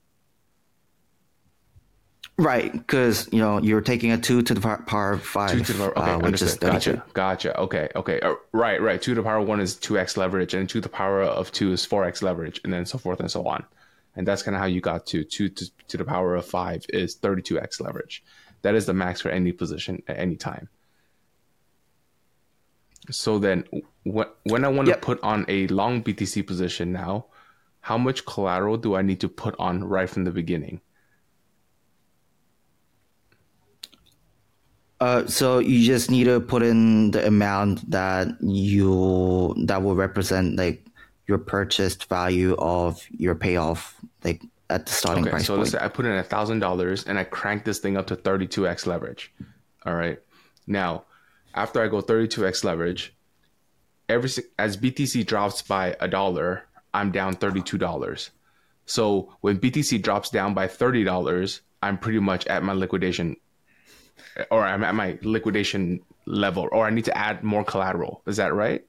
S3: Right, because you're taking a 2 to the power of 5,
S2: 2 to the power. Okay,
S3: which is
S2: understood.
S3: 32.
S2: Gotcha. Okay. Right. 2 to the power of 1 is 2x leverage, and 2 to the power of 2 is 4x leverage, and then so forth and so on. And that's kind of how you got to 2 to the power of 5 is 32x leverage. That is the max for any position at any time. So then when I want to put on a long BTC position now, how much collateral do I need to put on right from the beginning?
S3: So you just need to put in the amount that will represent like your purchased value of your payoff, like at the starting price
S2: so
S3: point.
S2: let's say I put in $1,000 and I crank this thing up to 32x leverage. All right. Now, after I go 32x leverage, as BTC drops by $1, I'm down $32. So when BTC drops down by $30, I'm pretty much at my liquidation, or I'm at my liquidation level, or I need to add more collateral. Is that right?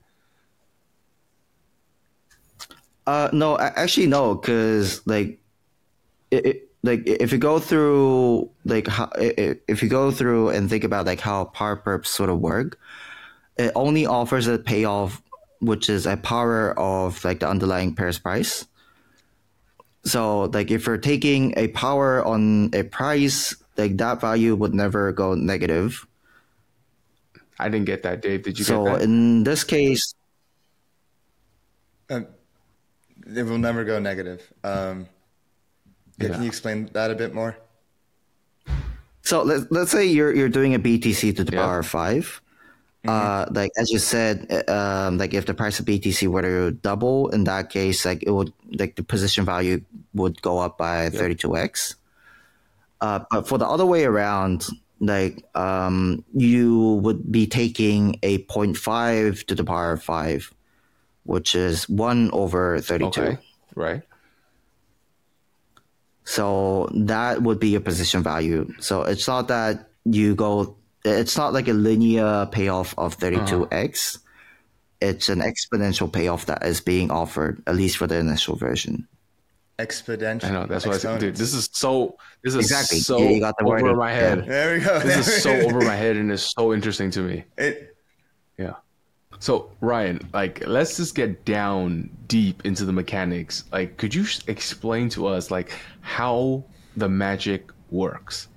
S3: No, actually no, because like like if you go through like how if you go through and think about like how power perps sort of work, it only offers a payoff which is a power of like the underlying pair's price. So like if you're taking a power on a price, like that value would never go negative.
S2: I didn't get that, Dave. Did you get
S3: So
S2: that?
S3: in this case,
S1: It will never go negative. Can you explain that a bit more?
S3: So let's say you're doing a BTC to the power of 5. Like as you said, like if the price of BTC were to double, in that case, like it would, like the position value would go up by 32x. But for the other way around, like you would be taking a 0.5 to the power of 5, which is 1 over 32.
S2: Okay, right.
S3: So that would be your position value. So it's not that it's not like a linear payoff of 32x. It's an exponential payoff that is being offered, at least for the initial version.
S1: Exponential.
S2: I know, that's what I said. Dude, this is so
S3: Exactly.
S2: so
S3: You got the
S2: over
S3: wording.
S2: my head.
S1: There we go.
S2: This is so over my head, and it's so interesting to me. Yeah. So Ryan, like, let's just get down deep into the mechanics. Like, could you explain to us like how the magic works?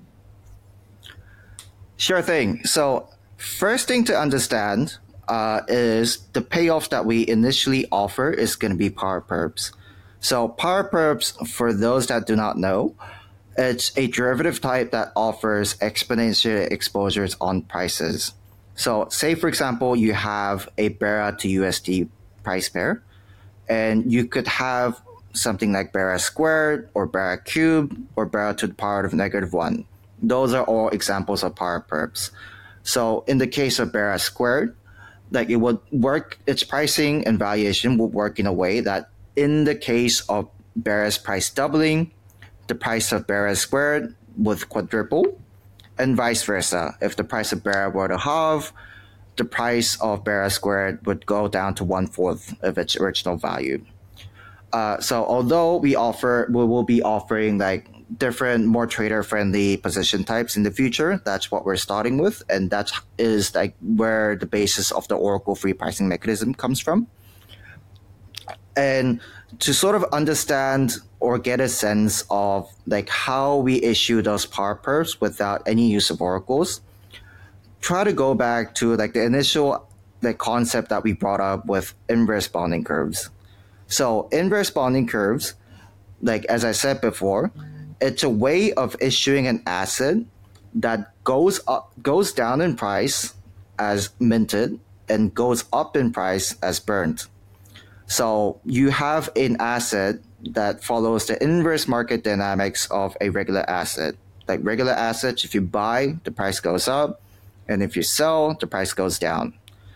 S3: Sure thing. So first thing to understand is the payoff that we initially offer is going to be power perps. So power perps, for those that do not know, it's a derivative type that offers exponential exposures on prices. So say, for example, you have a BERA to USD price pair, and you could have something like BERA squared or BERA cubed or BERA to the power of -1. Those are all examples of power perps. So in the case of BERA squared, like it would work, its pricing and valuation would work in a way that in the case of BERA's price doubling, the price of BERA squared would quadruple, and vice versa. If the price of BERA were to halve, the price of BERA squared would go down to 1/4 of its original value. So although we will be offering like different, more trader-friendly position types in the future, that's what we're starting with, and that is like where the basis of the Oracle free pricing mechanism comes from. And to sort of understand or get a sense of like how we issue those power perps without any use of oracles, try to go back to like the initial like concept that we brought up with inverse bonding curves. So inverse bonding curves, like as I said before, it's a way of issuing an asset that goes down in price as minted and goes up in price as burned. So you have an asset that follows the inverse market dynamics of a regular asset. Like regular assets, if you buy, the price goes up, and if you sell, the price goes down.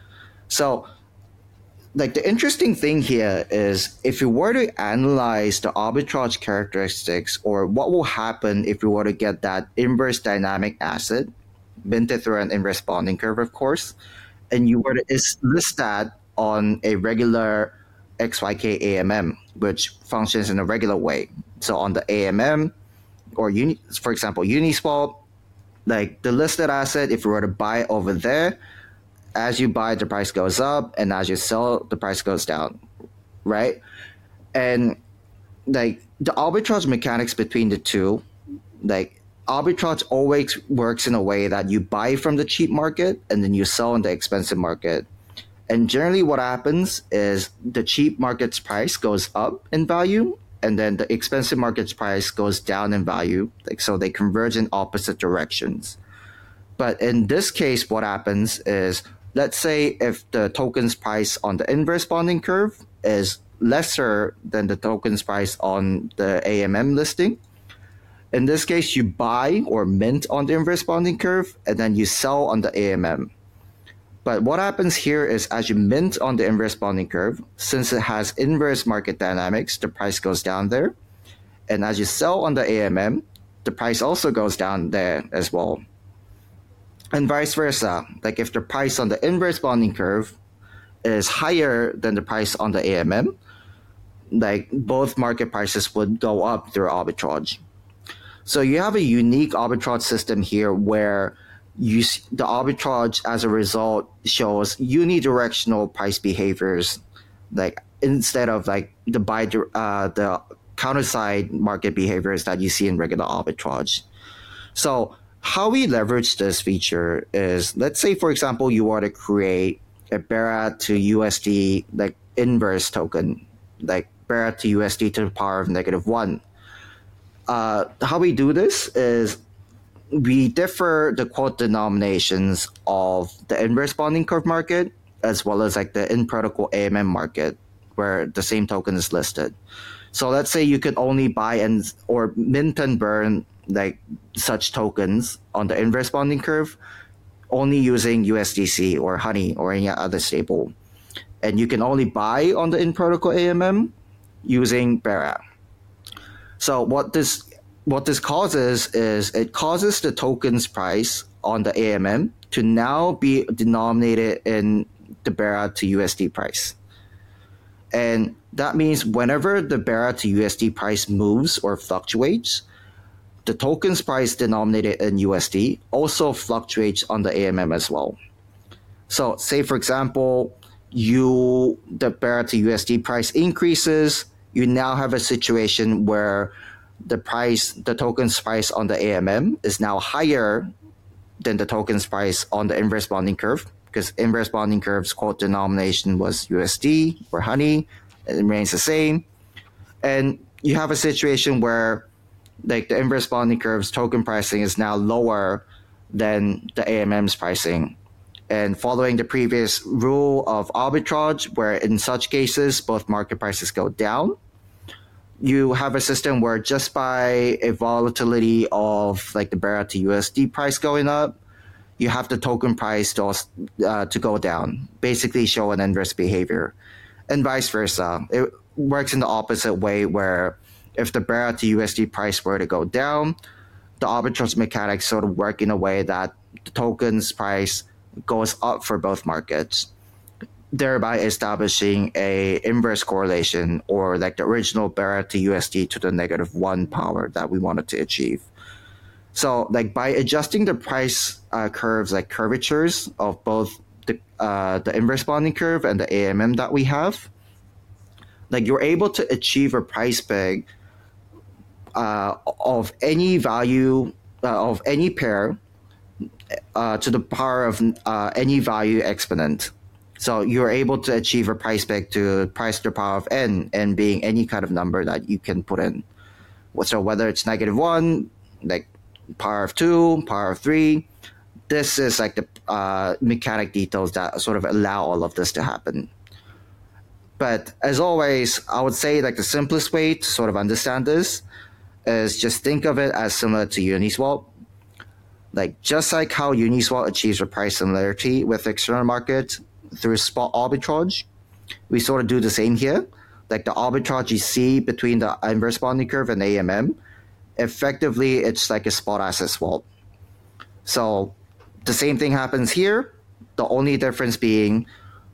S3: So like the interesting thing here is if you were to analyze the arbitrage characteristics, or what will happen if you were to get that inverse dynamic asset minted through an inverse bonding curve, of course, and you were to list that on a regular XYK AMM, which functions in a regular way. So on the AMM, or for example, Uniswap, like the listed asset, if you were to buy over there, as you buy, the price goes up, and as you sell, the price goes down, right? And like the arbitrage mechanics between the two, like arbitrage always works in a way that you buy from the cheap market and then you sell in the expensive market. And generally what happens is the cheap market's price goes up in value, and then the expensive market's price goes down in value. Like, so they converge in opposite directions. But in this case, what happens is, let's say if the token's price on the inverse bonding curve is lesser than the token's price on the AMM listing, in this case, you buy or mint on the inverse bonding curve, and then you sell on the AMM. But what happens here is as you mint on the inverse bonding curve, since it has inverse market dynamics, the price goes down there. And as you sell on the AMM, the price also goes down there as well. And vice versa. Like if the price on the inverse bonding curve is higher than the price on the AMM, like both market prices would go up through arbitrage. So you have a unique arbitrage system here where the arbitrage as a result shows unidirectional price behaviors, like instead of like the counterside market behaviors that you see in regular arbitrage. So how we leverage this feature is, let's say for example you want to create a BERA to USD like inverse token, like Bera to USD to the power of -1. How we do this is we differ the quote denominations of the inverse bonding curve market as well as like the in protocol AMM market where the same token is listed. So let's say you could only buy or mint and burn like such tokens on the inverse bonding curve only using USDC or Honey or any other stable. And you can only buy on the in protocol AMM using Bera. So what this causes is it causes the token's price on the AMM to now be denominated in the Bera to USD price. And that means whenever the Bera to USD price moves or fluctuates, the token's price denominated in USD also fluctuates on the AMM as well. So say, for example, the Bera to USD price increases, you now have a situation where the token's price on the AMM is now higher than the token's price on the inverse bonding curve, because inverse bonding curve's quote denomination was USD or Honey, it remains the same. And you have a situation where like the inverse bonding curve's token pricing is now lower than the AMM's pricing. And following the previous rule of arbitrage, where in such cases both market prices go down, you have a system where just by a volatility of like the Bera to USD price going up, you have the token price to go down, basically show an inverse behavior, and vice versa. It works in the opposite way, where if the Bera to USD price were to go down, the arbitrage mechanics sort of work in a way that the token's price goes up for both markets, thereby establishing a inverse correlation, or like the original Bera to USD to the -1 power that we wanted to achieve. So like by adjusting the price curves, like curvatures of both the inverse bonding curve and the AMM that we have, like you're able to achieve a price peg of any value of any pair to the power of any value exponent. So you're able to achieve a price peg to price to the power of n being any kind of number that you can put in. So whether it's -1, like power of 2, power of 3, this is like the mechanic details that sort of allow all of this to happen. But as always, I would say like the simplest way to sort of understand this is just think of it as similar to Uniswap. Like just like how Uniswap achieves a price similarity with external markets through spot arbitrage, we sort of do the same here. Like the arbitrage you see between the inverse bonding curve and AMM, effectively it's like a spot asset swap. So the same thing happens here. The only difference being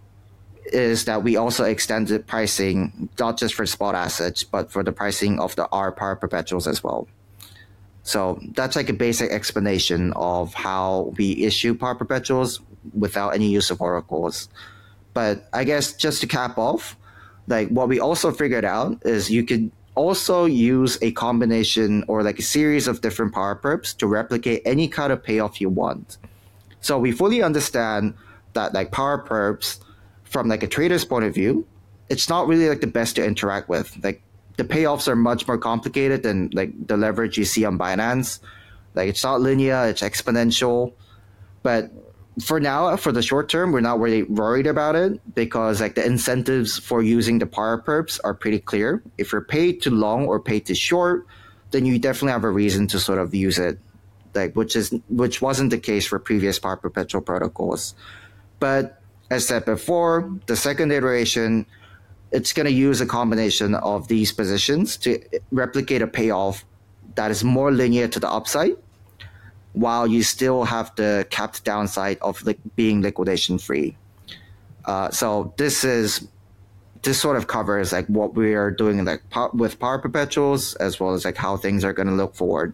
S3: is that we also extended pricing not just for spot assets, but for the pricing of the R power perpetuals as well. So that's like a basic explanation of how we issue power perpetuals without any use of oracles. But I guess just to cap off, like what we also figured out is you could also use a combination or like a series of different power perps to replicate any kind of payoff you want. So we fully understand that like power perps, from like a trader's point of view, it's not really like the best to interact with. Like the payoffs are much more complicated than like the leverage you see on Binance. Like it's not linear, it's exponential. But for now, for the short term, we're not really worried about it because like the incentives for using the power perps are pretty clear. If you're paid too long or paid too short, then you definitely have a reason to sort of use it. Like which wasn't the case for previous power perpetual protocols. But as said before, the second iteration, it's going to use a combination of these positions to replicate a payoff that is more linear to the upside, while you still have the capped downside of being liquidation free. So this sort of covers like what we are doing like with power perpetuals, as well as like how things are going to look forward.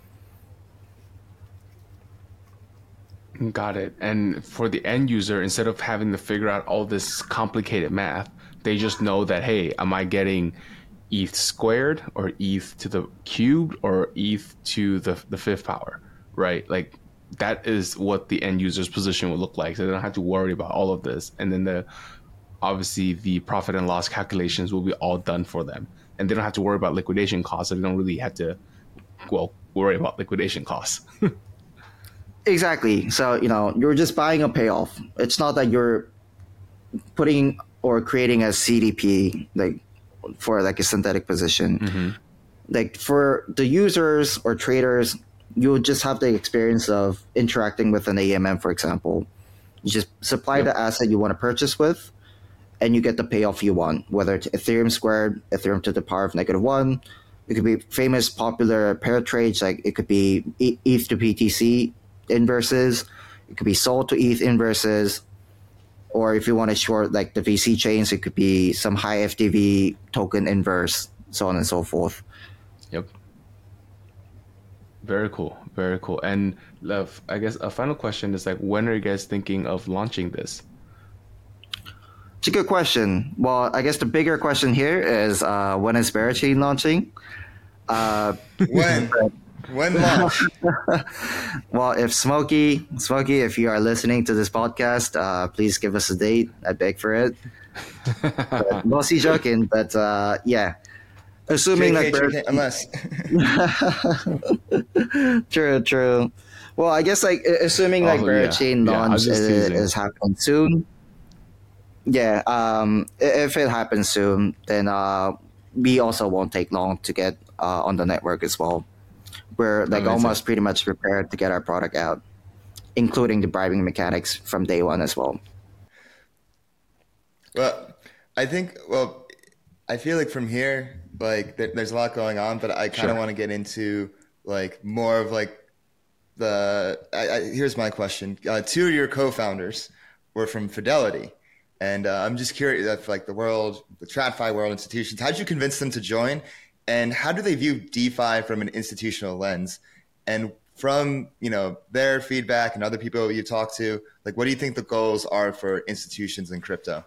S2: Got it. And for the end user, instead of having to figure out all this complicated math, they just know that, hey, am I getting ETH squared or ETH to the cubed or ETH to the fifth power, right? Like that is what the end user's position would look like. So they don't have to worry about all of this. And then obviously the profit and loss calculations will be all done for them, and they don't have to worry about liquidation costs. So they don't really have to, worry about liquidation costs.
S3: Exactly. So, you're just buying a payoff. It's not that you're putting or creating a CDP like for like a synthetic position.
S2: Mm-hmm.
S3: Like for the users or traders, you'll just have the experience of interacting with an AMM, for example. You just supply the asset you want to purchase with, and you get the payoff you want, whether it's Ethereum squared, Ethereum to the power of -1. It could be famous, popular pair trades, like it could be ETH to BTC inverses. It could be SOL to ETH inverses. Or if you want to short like the VC chains, it could be some high FTV token inverse, so on and so forth.
S2: Yep. Very cool. Very cool. And I guess a final question is like, when are you guys thinking of launching this?
S3: It's a good question. Well, I guess the bigger question here is when is Berachain launching?
S1: When launch?
S3: Well, if Smokey, if you are listening to this podcast, please give us a date. I beg for it. Mostly joking, but yeah. Assuming
S1: JK, unless.
S3: True. Well, I guess like assuming like Berachain launch is happening soon. Yeah. If it happens soon, then we also won't take long to get on the network as well. We're like almost pretty much prepared to get our product out, including the bribing mechanics from day one as well.
S1: Well, I feel like from here, like there's a lot going on, but I kind of want to get into like more of like here's my question. Two of your co-founders were from Fidelity. And I'm just curious if like the TradFi world institutions, how did you convince them to join? And how do they view DeFi from an institutional lens? And from, their feedback and other people you talk to, like, what do you think the goals are for institutions in crypto?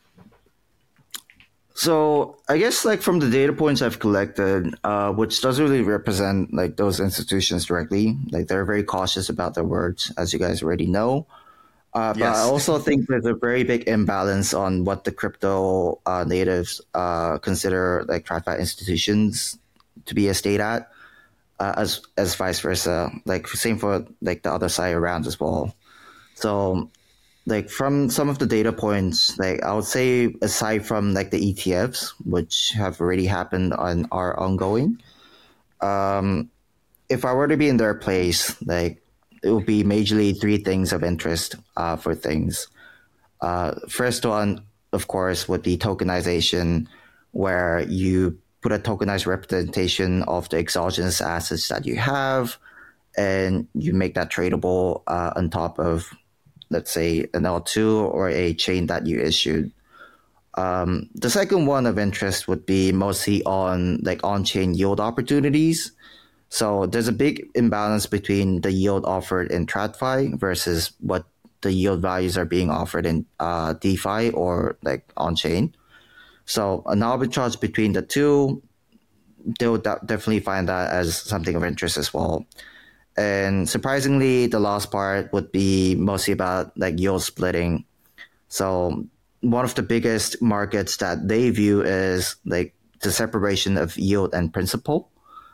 S3: So I guess like from the data points I've collected, which doesn't really represent like those institutions directly, like they're very cautious about their words, as you guys already know. But I also think there's a very big imbalance on what the crypto natives consider like TradFi institutions to be a state at, as vice versa. Like same for like the other side around as well. So like from some of the data points, like I would say aside from like the ETFs, which have already happened and are ongoing, if I were to be in their place, like it would be majorly three things of interest for things. First one, of course, would be tokenization, where you put a tokenized representation of the exogenous assets that you have, and you make that tradable on top of, let's say, an L2 or a chain that you issued. The second one of interest would be mostly on like on-chain yield opportunities. So there's a big imbalance between the yield offered in TradFi versus what the yield values are being offered in DeFi or like on-chain. So an arbitrage between the two, they'll definitely find that as something of interest as well. And surprisingly, the last part would be mostly about like yield splitting. So one of the biggest markets that they view is like the separation of yield and principal.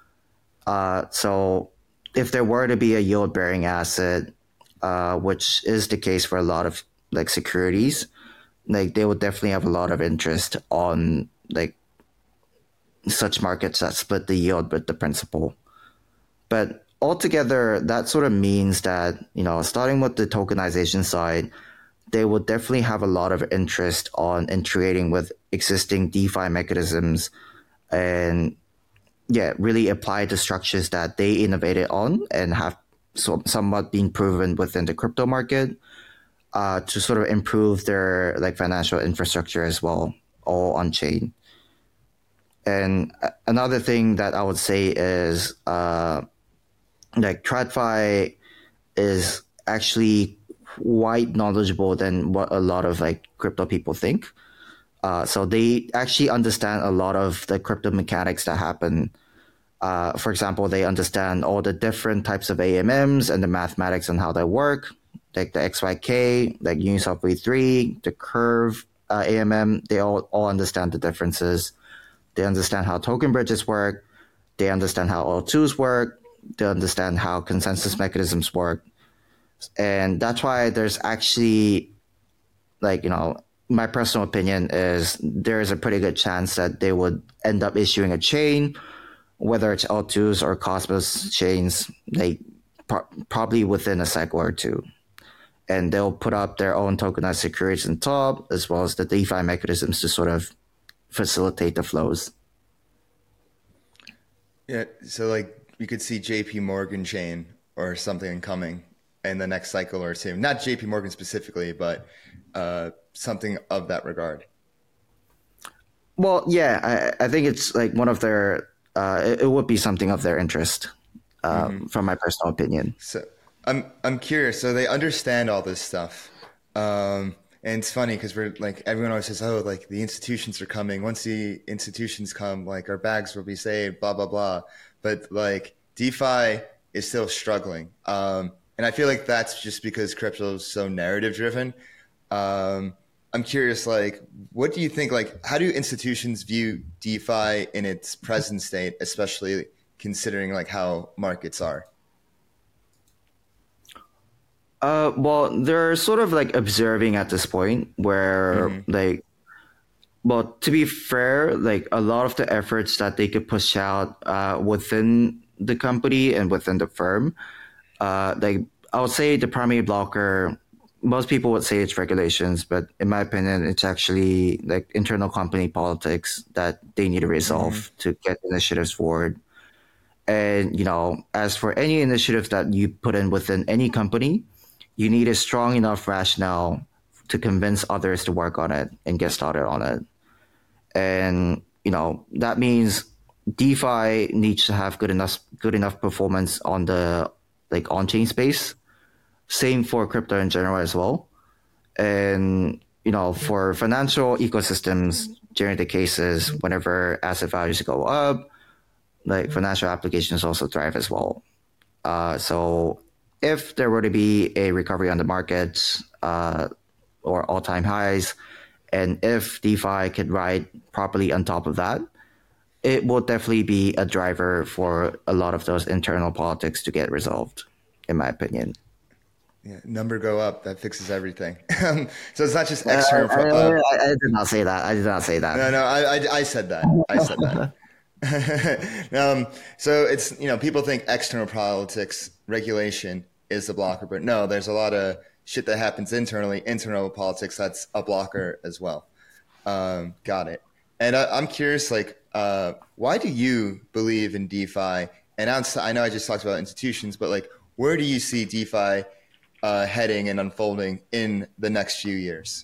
S3: So if there were to be a yield bearing asset, which is the case for a lot of like securities, like they would definitely have a lot of interest on like such markets that split the yield with the principal. But altogether, that sort of means that, starting with the tokenization side, they will definitely have a lot of interest on integrating with existing DeFi mechanisms and really apply the structures that they innovated on and have somewhat been proven within the crypto market to sort of improve their like financial infrastructure as well, all on chain. And another thing that I would say is like TradFi is actually quite knowledgeable than what a lot of like crypto people think. So they actually understand a lot of the crypto mechanics that happen. For example, they understand all the different types of AMMs and the mathematics on how they work, like the XYK, like Uniswap v3, the curve, AMM, they all understand the differences. They understand how token bridges work. They understand how L2s work. They understand how consensus mechanisms work. And that's why there's actually, like, my personal opinion is there is a pretty good chance that they would end up issuing a chain, whether it's L2s or Cosmos chains, like probably within a cycle or two. And they'll put up their own tokenized securities on top, as well as the DeFi mechanisms to sort of facilitate the flows.
S1: Yeah, so like we could see JP Morgan chain or something coming in the next cycle or two. Not JP Morgan specifically, but something of that regard.
S3: Well, yeah, I think it's like one of their, it would be something of their interest, from my personal opinion.
S1: So I'm curious. So they understand all this stuff. And it's funny because we're like, everyone always says, oh, like the institutions are coming. Once the institutions come, like our bags will be saved, blah, blah, blah. But like DeFi is still struggling. And I feel like that's just because crypto is so narrative driven. I'm curious, like, what do you think, like, how do institutions view DeFi in its present state, especially considering like how markets are?
S3: Well, they're sort of like observing at this point where like, well, to be fair, like a lot of the efforts that they could push out within the company and within the firm, like I would say the primary blocker, most people would say it's regulations, but in my opinion, it's actually like internal company politics that they need to resolve to get initiatives forward. And, as for any initiative that you put in within any company, you need a strong enough rationale to convince others to work on it and get started on it. And, that means DeFi needs to have good enough performance on the like on-chain space. Same for crypto in general as well. And, for financial ecosystems, during the cases, whenever asset values go up, like financial applications also thrive as well. So if there were to be a recovery on the markets or all-time highs, and if DeFi could ride properly on top of that, it will definitely be a driver for a lot of those internal politics to get resolved, in my opinion.
S1: Yeah, number go up. That fixes everything. So it's not just external.
S3: I did not say that. I did not say that.
S1: No, I said that. I said that. So it's, people think external politics regulation is the blocker, but no, there's a lot of shit that happens internally, internal politics that's a blocker as well. Got it. And I'm curious, like, why do you believe in DeFi? And I know I just talked about institutions, but like, where do you see DeFi heading and unfolding in the next few years?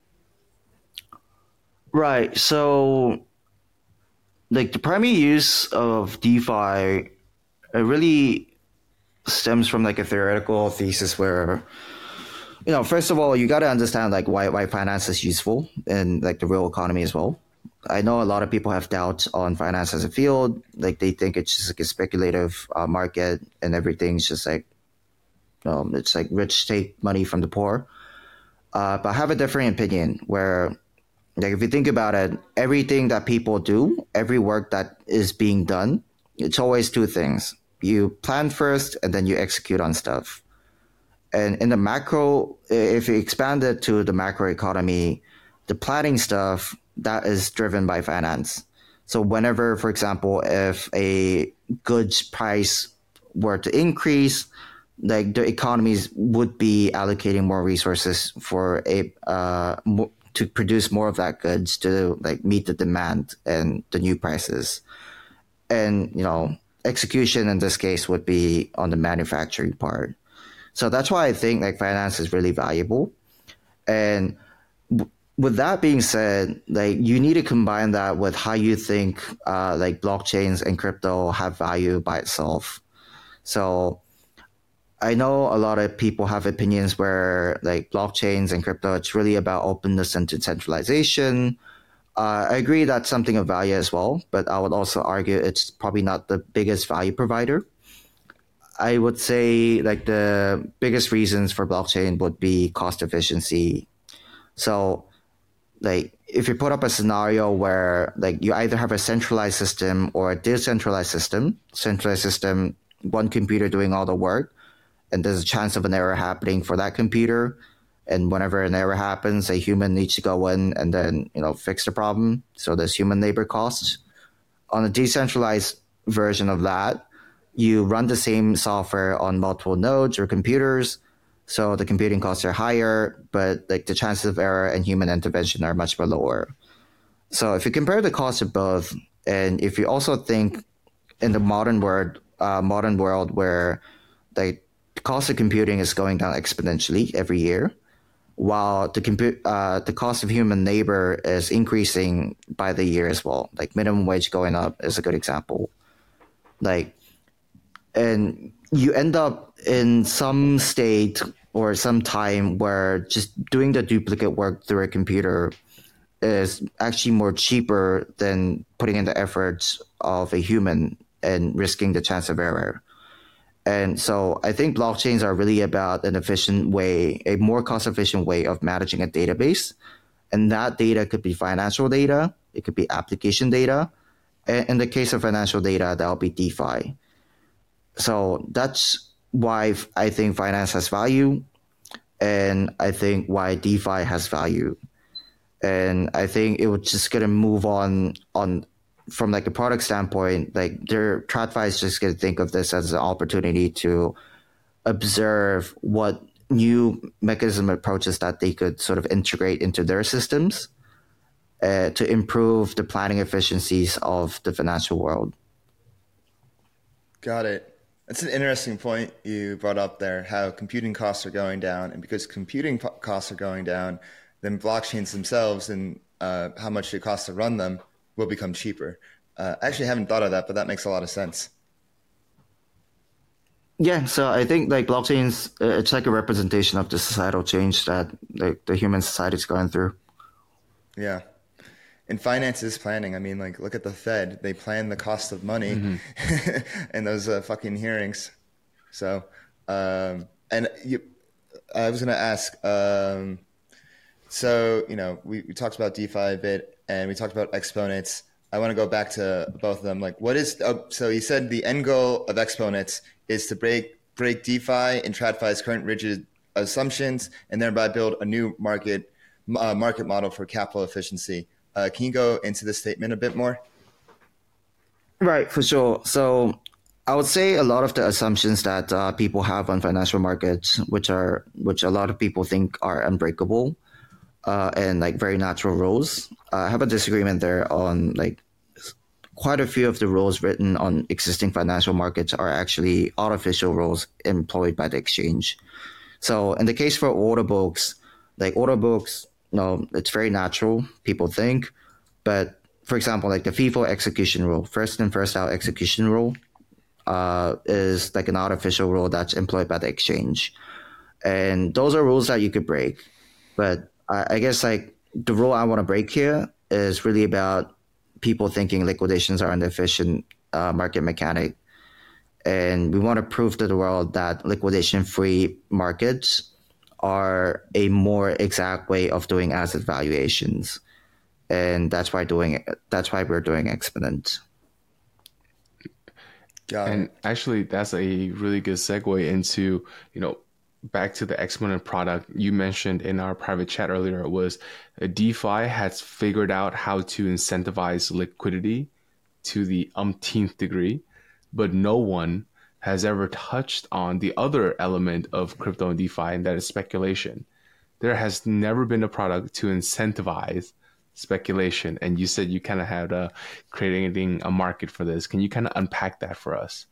S3: Right. So, like, the primary use of DeFi, it really stems from like a theoretical thesis where, first of all, you got to understand like why finance is useful in like the real economy as well. I know a lot of people have doubts on finance as a field. Like they think it's just like a speculative market and everything's just like, it's like rich take money from the poor. But I have a different opinion where, like, if you think about it, everything that people do, every work that is being done, it's always two things. You plan first and then you execute on stuff. And in the macro, if you expand it to the macro economy, the planning stuff, that is driven by finance. So whenever, for example, if a goods price were to increase, like the economies would be allocating more resources for to produce more of that goods to like meet the demand and the new prices. And, execution in this case would be on the manufacturing part. So that's why I think like finance is really valuable. And with that being said, like you need to combine that with how you think like blockchains and crypto have value by itself. So I know a lot of people have opinions where like blockchains and crypto, it's really about openness and decentralization. I agree that's something of value as well, but I would also argue it's probably not the biggest value provider. I would say like the biggest reasons for blockchain would be cost efficiency. So like if you put up a scenario where like you either have a centralized system or a decentralized system, one computer doing all the work, and there's a chance of an error happening for that computer. And whenever an error happens, a human needs to go in and then, fix the problem. So there's human labor costs. On a decentralized version of that, you run the same software on multiple nodes or computers. So the computing costs are higher, but like the chances of error and human intervention are much more lower. So if you compare the cost of both, and if you also think in the modern world where the cost of computing is going down exponentially every year, while the cost of human labor is increasing by the year as well. Like minimum wage going up is a good example. And you end up in some state or some time where just doing the duplicate work through a computer is actually more cheaper than putting in the efforts of a human and risking the chance of error. And so I think blockchains are really about an efficient way, a more cost-efficient way of managing a database. And that data could be financial data. It could be application data. And in the case of financial data, that'll be DeFi. So that's why I think finance has value. And I think why DeFi has value. And I think it was just going to move on from like a product standpoint, like TradFi is just going to think of this as an opportunity to observe what new mechanism approaches that they could sort of integrate into their systems to improve the planning efficiencies of the financial world.
S1: Got it. That's an interesting point you brought up there, how computing costs are going down. And because computing costs are going down, then blockchains themselves and how much it costs to run them will become cheaper. I actually haven't thought of that, but that makes a lot of sense.
S3: Yeah, so I think like blockchains, it's like a representation of the societal change that like the human society is going through.
S1: Yeah. And finance is planning. I mean, like, look at the Fed. They plan the cost of money in those fucking hearings. So, I was going to ask, so, we talked about DeFi a bit and we talked about exponents. I want to go back to both of them. Like, so you said the end goal of exponents is to break DeFi and TradFi's current rigid assumptions and thereby build a new market model for capital efficiency. Can you go into this statement a bit more?
S3: Right, for sure. So I would say a lot of the assumptions that people have on financial markets, which a lot of people think are unbreakable and like very natural rules, I have a disagreement there on like quite a few of the rules written on existing financial markets are actually artificial rules employed by the exchange. So in the case for order books, it's very natural, people think. But for example, like the FIFO execution rule, first in, first out execution rule, is like an artificial rule that's employed by the exchange. And those are rules that you could break. But I guess like the rule I want to break here is really about people thinking liquidations are an efficient market mechanic. And we want to prove to the world that liquidation-free markets are a more exact way of doing asset valuations. And that's why we're doing Exponent.
S2: And actually, that's a really good segue into, back to the Exponent product you mentioned in our private chat earlier. Was DeFi has figured out how to incentivize liquidity to the umpteenth degree, but no one has ever touched on the other element of crypto and DeFi, and that is speculation. There has never been a product to incentivize speculation, and you said you kind of had creating a market for this. Can you kind of unpack that for us?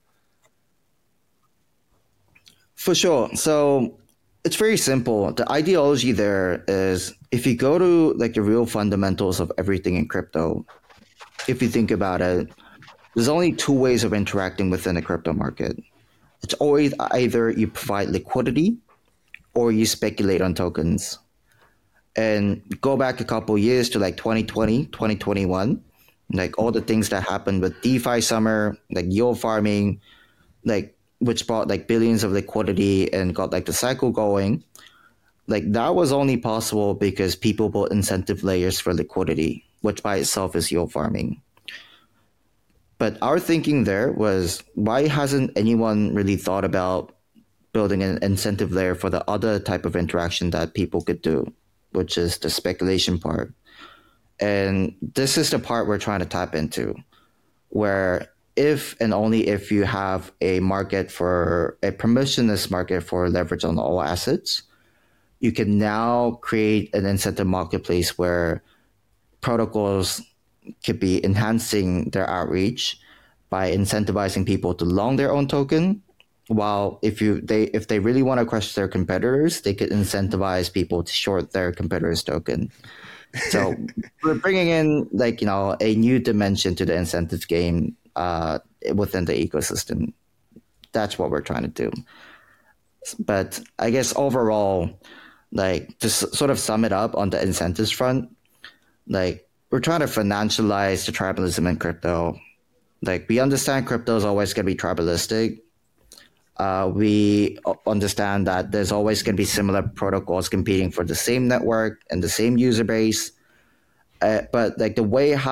S3: For sure. So it's very simple. The ideology there is if you go to like the real fundamentals of everything in crypto, if you think about it, there's only two ways of interacting within a crypto market. It's always either you provide liquidity or you speculate on tokens. And go back a couple years to like 2020, 2021, like all the things that happened with DeFi summer, like yield farming, like which brought like billions of liquidity and got like the cycle going. like that was only possible because people built incentive layers for liquidity, which by itself is yield farming. But our thinking there was, why hasn't anyone really thought about building an incentive layer for the other type of interaction that people could do, which is the speculation part. And this is the part we're trying to tap into, where if and only if you have a market for a permissionless market for leverage on all assets, you can now create an incentive marketplace where protocols could be enhancing their outreach by incentivizing people to long their own token, while if they really want to crush their competitors, they could incentivize people to short their competitors' token. So we're bringing in a new dimension to the incentives game within the ecosystem. That's what we're trying to do. But I guess overall, to sort of sum it up on the incentives front, we're trying to financialize the tribalism in crypto. We understand crypto is always going to be tribalistic. We understand that there's always going to be similar protocols competing for the same network and the same user base. But the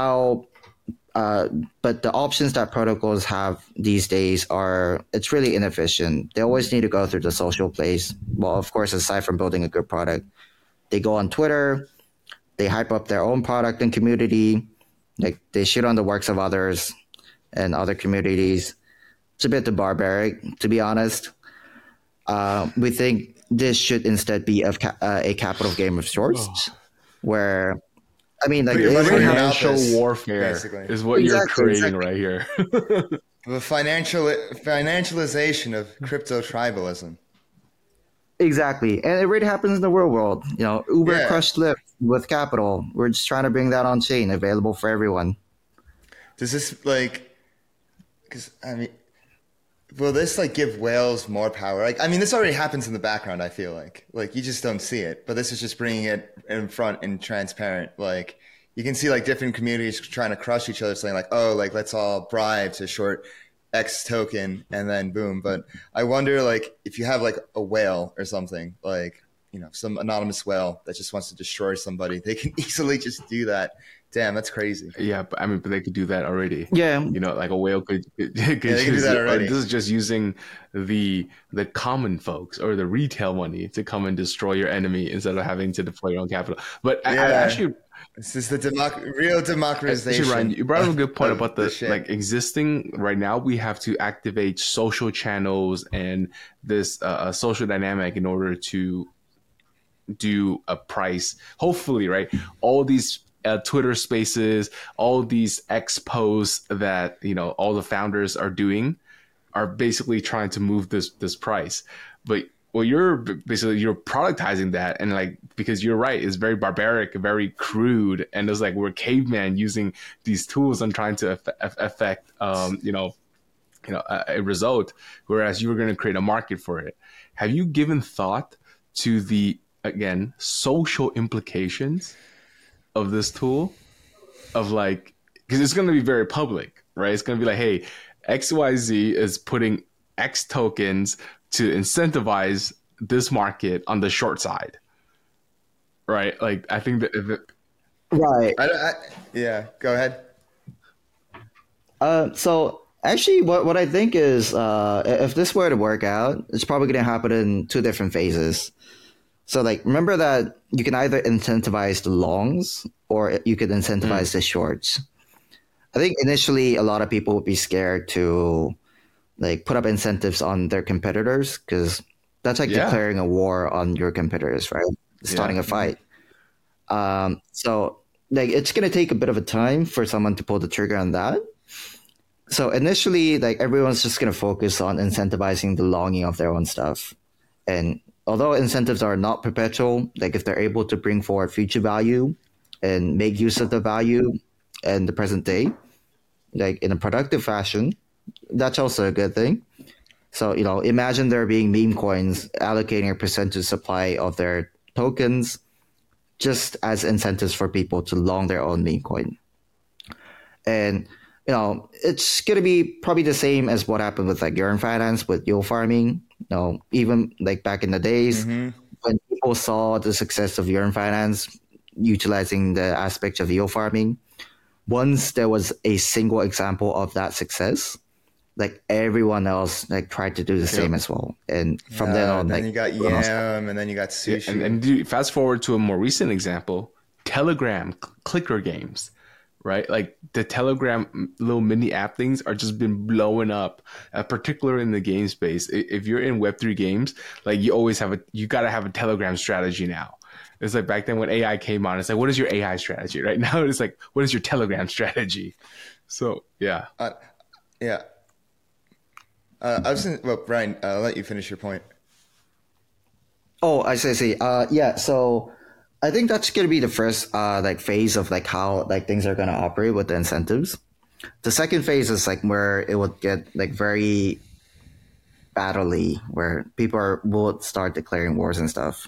S3: options that protocols have these days it's really inefficient. They always need to go through the social place. Well, of course, aside from building a good product, they go on Twitter, they hype up their own product and community, they shit on the works of others and other communities. It's a bit too barbaric, to be honest. We think this should instead be a capital game of sorts, where
S2: financial warfare basically is what you're creating right here.
S1: The financialization of crypto tribalism.
S3: Exactly, and it really happens in the real world. Uber crushed Lyft with capital. We're just trying to bring that on chain, available for everyone.
S1: Does this will this give whales more power? This already happens in the background. I feel like you just don't see it, but this is just bringing it in front and transparent. You can see different communities trying to crush each other, saying let's all bribe to short X token, and then boom. But I wonder if you have a whale or something, some anonymous whale that just wants to destroy somebody, they can easily just do that. Damn, that's crazy.
S2: Yeah, but they could do that already.
S3: Yeah,
S2: a whale could
S1: they can do that already.
S2: This is just using the common folks or the retail money to come and destroy your enemy instead of having to deploy your own capital. But I actually,
S1: this is the real democratization.
S2: Actually, Ryan, you brought up a good point about the existing. Right now, we have to activate social channels and this social dynamic in order to do a price. Hopefully, right? All these Twitter Spaces, all these X posts that all the founders are doing are basically trying to move this price. But you're productizing that, and because you're right, it's very barbaric, very crude, and it's we're caveman using these tools and trying to affect a result, whereas you were going to create a market for it. Have you given thought to the social implications of this tool, because it's going to be very public, right? It's going to be hey, XYZ is putting X tokens to incentivize this market on the short side, right? I think that
S3: right.
S1: Yeah, go ahead.
S3: So actually, what I think is, if this were to work out, it's probably going to happen in two different phases. So remember that you can either incentivize the longs or you could incentivize the shorts. I think initially a lot of people would be scared to put up incentives on their competitors, because that's declaring a war on your competitors, right? Starting a fight. So it's going to take a bit of a time for someone to pull the trigger on that. So initially, everyone's just going to focus on incentivizing the longing of their own stuff. And although incentives are not perpetual, if they're able to bring forward future value and make use of the value in the present day, in a productive fashion, that's also a good thing. So, imagine there being meme coins allocating a percentage supply of their tokens just as incentives for people to long their own meme coin. And, it's going to be probably the same as what happened with Yearn Finance with yield farming. Even back in the days when people saw the success of Yearn Finance utilizing the aspect of yield farming, once there was a single example of that success, like everyone else like tried to do the same as well. And from then on,
S1: then
S3: like
S1: you got Yam, and then you got Sushi.
S2: And dude, fast forward to a more recent example, Telegram clicker games, right? Like the Telegram little mini app things are just been blowing up, particularly in the game space. If you're in Web3 games, like you got to have a Telegram strategy now. It's like back then when AI came on, it's like, what is your AI strategy? Right now, it's like, what is your Telegram strategy? So, yeah.
S1: Yeah. I was Brian, I'll let you finish your point.
S3: Oh, I see. Yeah. So I think that's going to be the first like phase of like how like things are going to operate with the incentives. The second phase is like where it would get like very battly, where people will start declaring wars and stuff.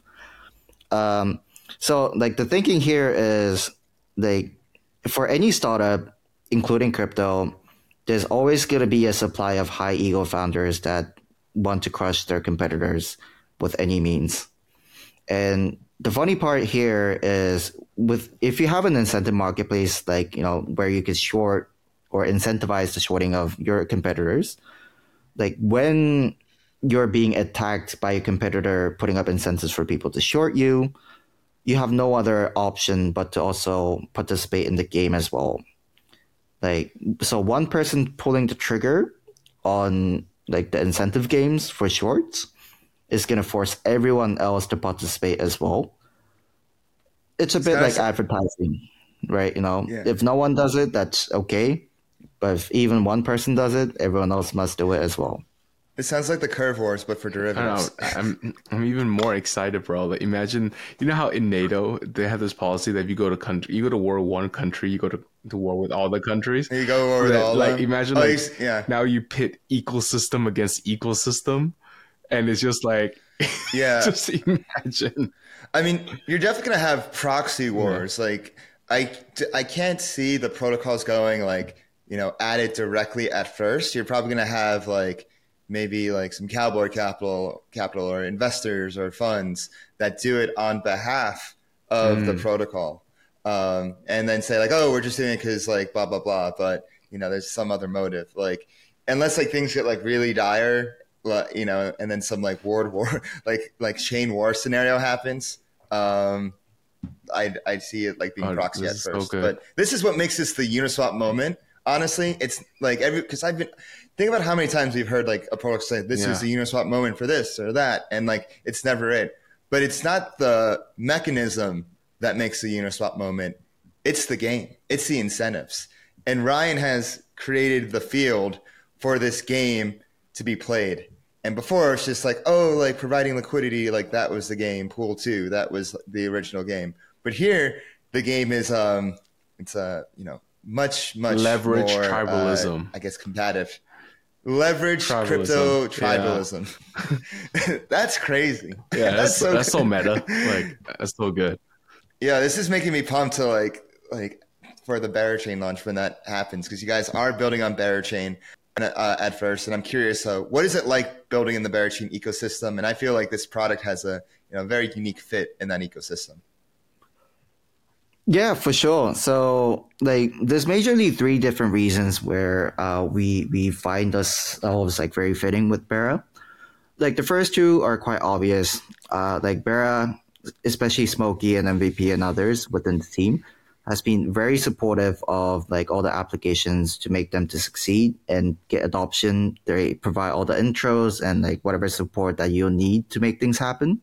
S3: So like the thinking here is like for any startup, including crypto, there's always going to be a supply of high ego founders that want to crush their competitors with any means. And the funny part here is if you have an incentive marketplace, like, you know, where you can short or incentivize the shorting of your competitors, like when you're being attacked by a competitor putting up incentives for people to short you, you have no other option but to also participate in the game as well. Like, so one person pulling the trigger on like the incentive games for shorts is going to force everyone else to participate as well. It's a bit like advertising, right? You know, if no one does it, that's okay. But if even one person does it, everyone else must do it as well.
S1: It sounds like the curve wars, but for derivatives.
S2: I don't know. I'm even more excited, bro. Like, imagine, you know how in NATO they have this policy that if you go to war with one country, you go to war with all the countries.
S1: You go war with all
S2: like
S1: them.
S2: imagine now you pit ecosystem against ecosystem, and it's just like just imagine.
S1: I mean, you're definitely gonna have proxy wars. Yeah. Like I can't see the protocols going like, you know, at it directly at first. You're probably gonna have like maybe like some cowboy capital or investors or funds that do it on behalf of the protocol. And then say like, oh, we're just doing it because like blah, blah, blah. But, you know, there's some other motive. Like, unless like things get like really dire, you know, and then some like war, like chain war scenario happens. I'd see it like being proxy at first. So but this is what makes this the Uniswap moment. Honestly, it's like because think about how many times we've heard like a protocol say this is the Uniswap moment for this or that, and like it's never it. But it's not the mechanism that makes the Uniswap moment. It's the game. It's the incentives. And Ryan has created the field for this game to be played. And before it's just like, oh, like providing liquidity, like that was the game. Pool 2, that was the original game. But here the game is it's you know, much
S2: leverage
S1: more,
S2: tribalism.
S1: I guess combative. Leverage crypto tribalism. Yeah. That's crazy.
S2: Yeah, that's so meta. Like that's so good.
S1: Yeah, this is making me pumped to like for the Berachain launch when that happens, because you guys are building on Berachain at first, and I'm curious, what is it like building in the Berachain ecosystem? And I feel like this product has a very unique fit in that ecosystem.
S3: Yeah, for sure. So like there's majorly 3 different reasons where we find ourselves like very fitting with Bera. Like the first 2 are quite obvious. Like Bera, especially Smokey and MVP and others within the team, has been very supportive of like all the applications to make them to succeed and get adoption. They provide all the intros and like whatever support that you'll need to make things happen.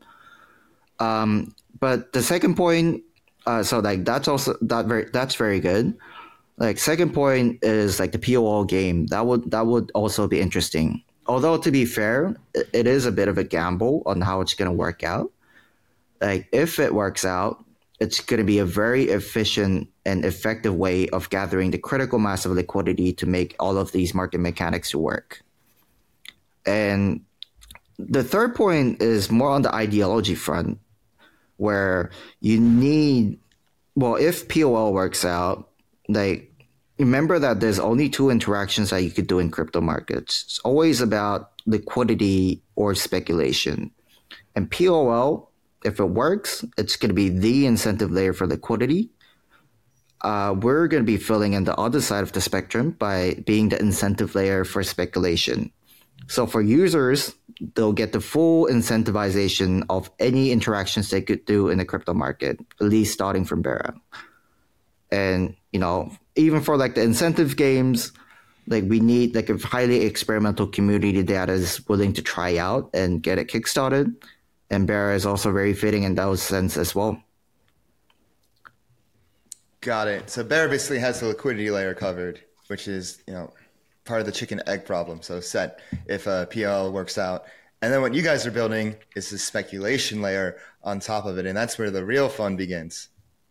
S3: But the second point, so like that's very good. Like second point is like the POL game. That would also be interesting. Although to be fair, it is a bit of a gamble on how it's going to work out. Like if it works out, it's going to be a very efficient and effective way of gathering the critical mass of liquidity to make all of these market mechanics work. And the third point is more on the ideology front, where you need, well, if POL works out, like remember that there's only 2 interactions that you could do in crypto markets. It's always about liquidity or speculation. And POL if it works, it's going to be the incentive layer for liquidity. We're going to be filling in the other side of the spectrum by being the incentive layer for speculation. So for users, they'll get the full incentivization of any interactions they could do in the crypto market, at least starting from Bear. And, even for like the incentive games, like we need like a highly experimental community that is willing to try out and get it kickstarted. And Bear is also very fitting in that sense as well.
S1: Got it. So Bear basically has the liquidity layer covered, which is, part of the chicken egg problem. So set if a PL works out. And then what you guys are building is the speculation layer on top of it. And that's where the real fun begins.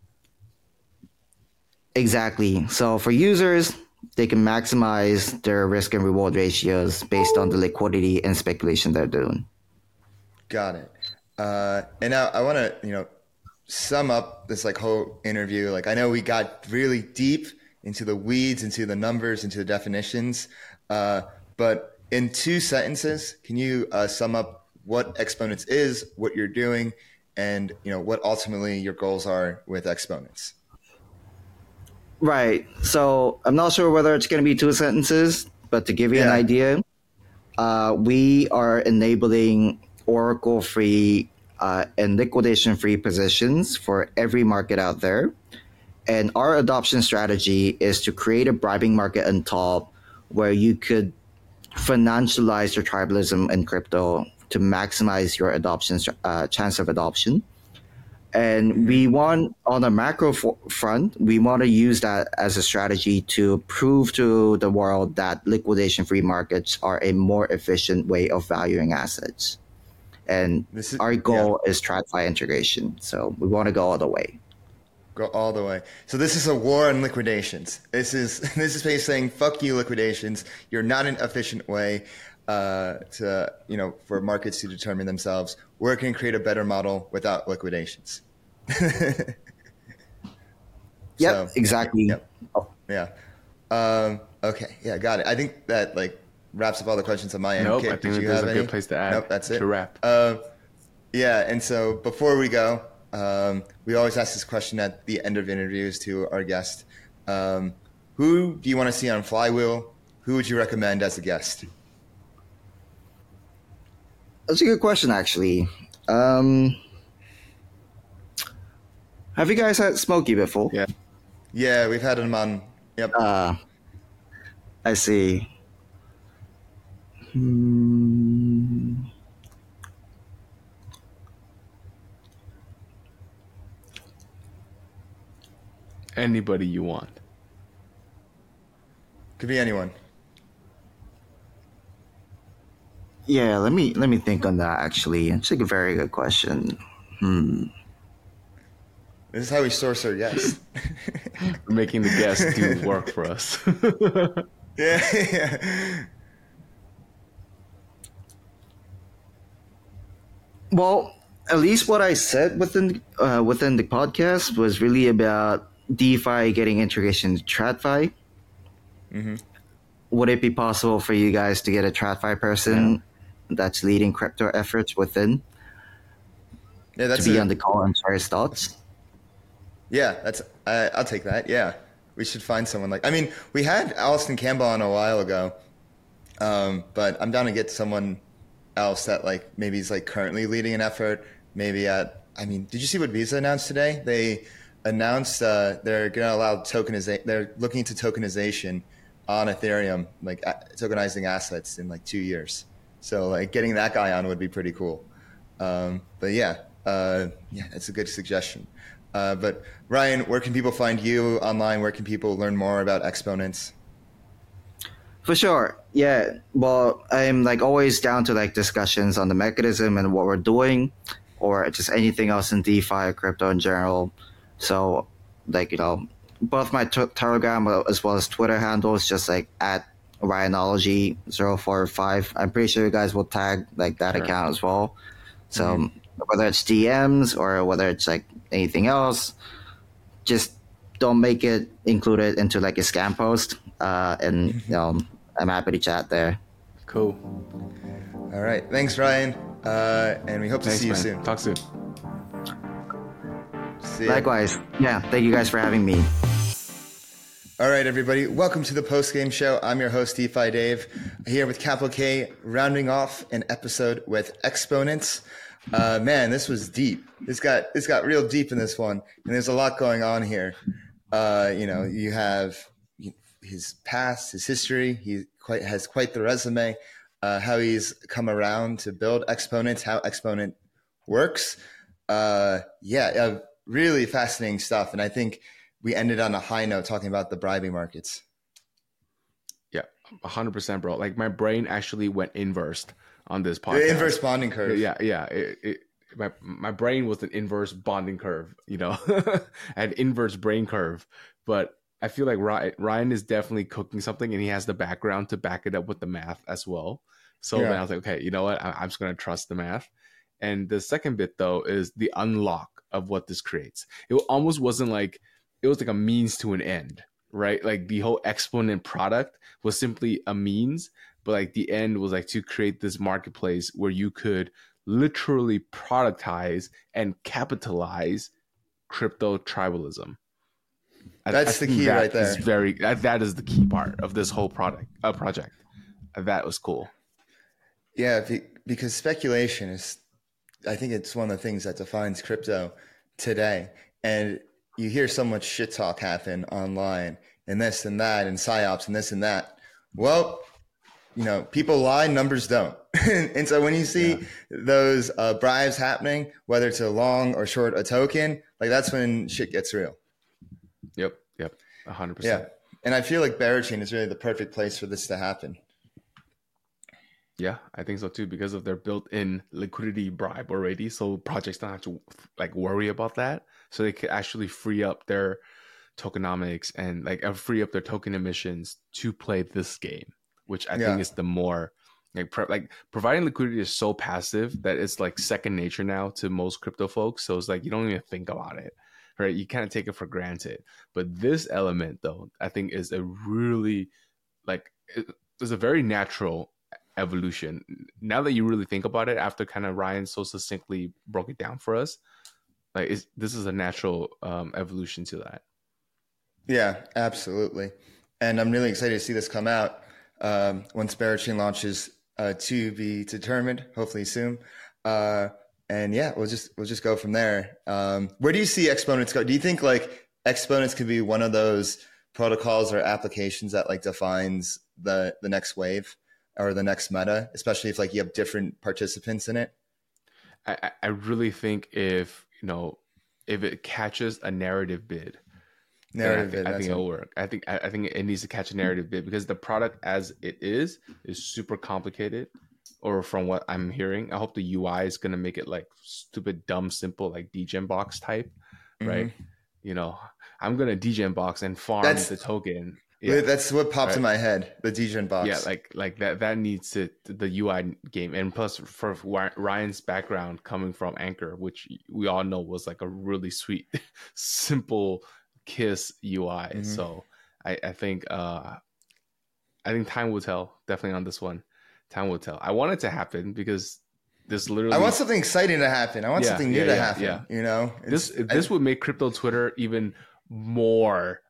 S3: Exactly. So for users, they can maximize their risk and reward ratios based on the liquidity and speculation they're doing.
S1: Got it. And now I want to, sum up this like whole interview. Like I know we got really deep into the weeds, into the numbers, into the definitions. But in 2 sentences, can you sum up what Exponents is, what you're doing, and what ultimately your goals are with Exponents?
S3: Right. So I'm not sure whether it's going to be 2 sentences, but to give you an idea, we are enabling Oracle-free and liquidation-free positions for every market out there. And our adoption strategy is to create a bribing market on top where you could financialize your tribalism in crypto to maximize your adoption chance of adoption. And we want, on a macro front, we want to use that as a strategy to prove to the world that liquidation-free markets are a more efficient way of valuing assets. And our goal is TradFi integration. So we want to go all the way.
S1: Go all the way. So this is a war on liquidations. This is basically saying, fuck you, liquidations. You're not an efficient way for markets to determine themselves. We're going to create a better model without liquidations.
S3: Exactly.
S1: Yep. Yeah. Okay. Yeah, got it. I think that wraps up all the questions on my end.
S2: Nope,
S1: Kit,
S2: I think there's a good place to add.
S1: Nope, that's it.
S2: To wrap.
S1: Yeah, and so before we go, we always ask this question at the end of interviews to our guest. Who do you want to see on Flywheel? Who would you recommend as a guest?
S3: That's a good question, actually. Have you guys had Smokey before?
S1: Yeah, we've had him on. Yep.
S3: I see.
S2: Anybody you want.
S1: Could be anyone.
S3: Yeah, let me think on that. Actually, it's a very good question.
S1: This is how we source our guests.
S2: We're making the guests do work for us.
S1: Yeah.
S3: Well, at least what I said within the podcast was really about DeFi getting integration to TradFi.
S1: Mm-hmm.
S3: Would it be possible for you guys to get a TradFi person that's leading crypto efforts within to be on the call and share his thoughts?
S1: Yeah, I'll take that. Yeah, we should find someone we had Alston Campbell on a while ago, but I'm down to get someone else that maybe is currently leading an effort. Maybe did you see what Visa announced today? They announced they're going to allow tokenization. They're looking into tokenization on Ethereum, tokenizing assets in 2 years. So getting that guy on would be pretty cool. But that's a good suggestion. But Ryan, where can people find you online? Where can people learn more about Exponents?
S3: For sure. Yeah. Well, I'm always down to discussions on the mechanism and what we're doing, or just anything else in DeFi or crypto in general. So both my Telegram as well as Twitter handles just at Ryanology045. I'm pretty sure you guys will tag that account as well. So whether it's DMs or whether it's anything else, just don't make it included into a scam post. And I'm happy to chat there.
S2: Cool.
S1: All right. Thanks, Ryan. And we hope to see you soon.
S2: Talk soon.
S1: See ya.
S3: Likewise. Yeah, thank you guys for having me.
S1: All right, everybody. Welcome to the post-game show. I'm your host, DeFi Dave, here with Capital K, rounding off an episode with Exponents. Man, this was deep. This got real deep in this one, and there's a lot going on here. You have his past, his history. He has quite the resume. How he's come around to build Exponents, how Exponent works. Really fascinating stuff. And I think we ended on a high note talking about the bribing markets.
S2: Yeah, 100%, bro. Like my brain actually went inverse on this podcast.
S1: The inverse bonding curve.
S2: Yeah. My brain was an inverse bonding curve, an inverse brain curve. But I feel like Ryan is definitely cooking something, and he has the background to back it up with the math as well. So then I was like, okay, you know what? I'm just going to trust the math. And the second bit, though, is the unlock of what this creates. It almost wasn't like, it was like a means to an end, right? Like the whole Exponent product was simply a means, but like the end was like to create this marketplace where you could literally productize and capitalize crypto tribalism.
S1: That's the key right there.
S2: That is the key part of this whole project. That was cool.
S1: Yeah, because speculation is, I think it's one of the things that defines crypto today. And you hear so much shit talk happen online and this and that and psyops and this and that. Well, people lie, numbers don't. And so when you see those bribes happening, whether to long or short a token, like that's when shit gets real.
S2: Yep, 100%.
S1: Yeah, and I feel like Berachain is really the perfect place for this to happen.
S2: Yeah, I think so too, because of their built-in liquidity bribe already. So projects don't have to like worry about that. So they could actually free up their tokenomics and free up their token emissions to play this game, which I think is the more providing liquidity is so passive that it's like second nature now to most crypto folks. So it's like you don't even think about it, right? You kind of take it for granted. But this element, though, I think is a really it's a very natural evolution. Now that you really think about it, after kind of Ryan so succinctly broke it down for us, this is a natural evolution to that.
S1: Yeah, absolutely. And I'm really excited to see this come out once Berachain launches, to be determined, hopefully soon. And yeah, we'll just go from there. Where do you see Exponents go? Do you think like Exponents could be one of those protocols or applications that like defines the next wave or the next meta, especially if like you have different participants in it?
S2: I really think if it catches a narrative bid, I think it'll work. I think it needs to catch a narrative bid because the product as it is super complicated. Or from what I'm hearing, I hope the UI is gonna make it like stupid, dumb, simple, like degen box type, right? I'm gonna degen box and farm the token.
S1: Yeah. That's what popped in my head, the degen box.
S2: Yeah, like that needs the UI game, and plus for Ryan's background coming from Anchor, which we all know was like a really sweet, simple KISS UI. So I think time will tell definitely on this one. Time will tell. I want it to happen because this literally.
S1: I want something exciting to happen. I want something new to happen. Yeah.
S2: This would make crypto Twitter even more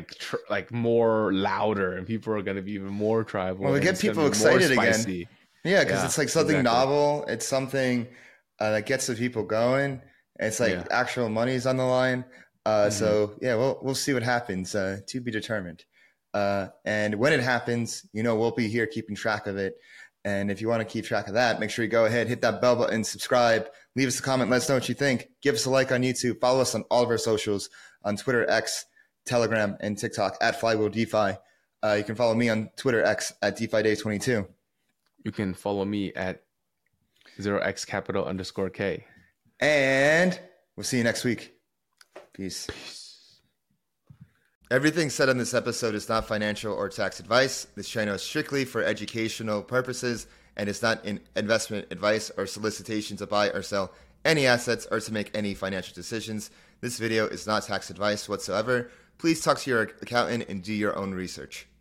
S2: more louder, and people are going to be even more tribal.
S1: Well, get people excited again. Yeah, because it's like something novel. It's something that gets the people going. It's like actual money's on the line. So yeah, we'll see what happens. To be determined. And when it happens, we'll be here keeping track of it. And if you want to keep track of that, make sure you go ahead, hit that bell button, subscribe, leave us a comment, let us know what you think. Give us a like on YouTube. Follow us on all of our socials on Twitter, X, Telegram, and TikTok at Flywheel DeFi. You can follow me on Twitter, X, at DeFiDay22.
S2: You can follow me at 0xcapital_K.
S1: And we'll see you next week. Peace. Everything said on this episode is not financial or tax advice. This channel is strictly for educational purposes and is not an investment advice or solicitation to buy or sell any assets or to make any financial decisions. This video is not tax advice whatsoever. Please talk to your accountant and do your own research.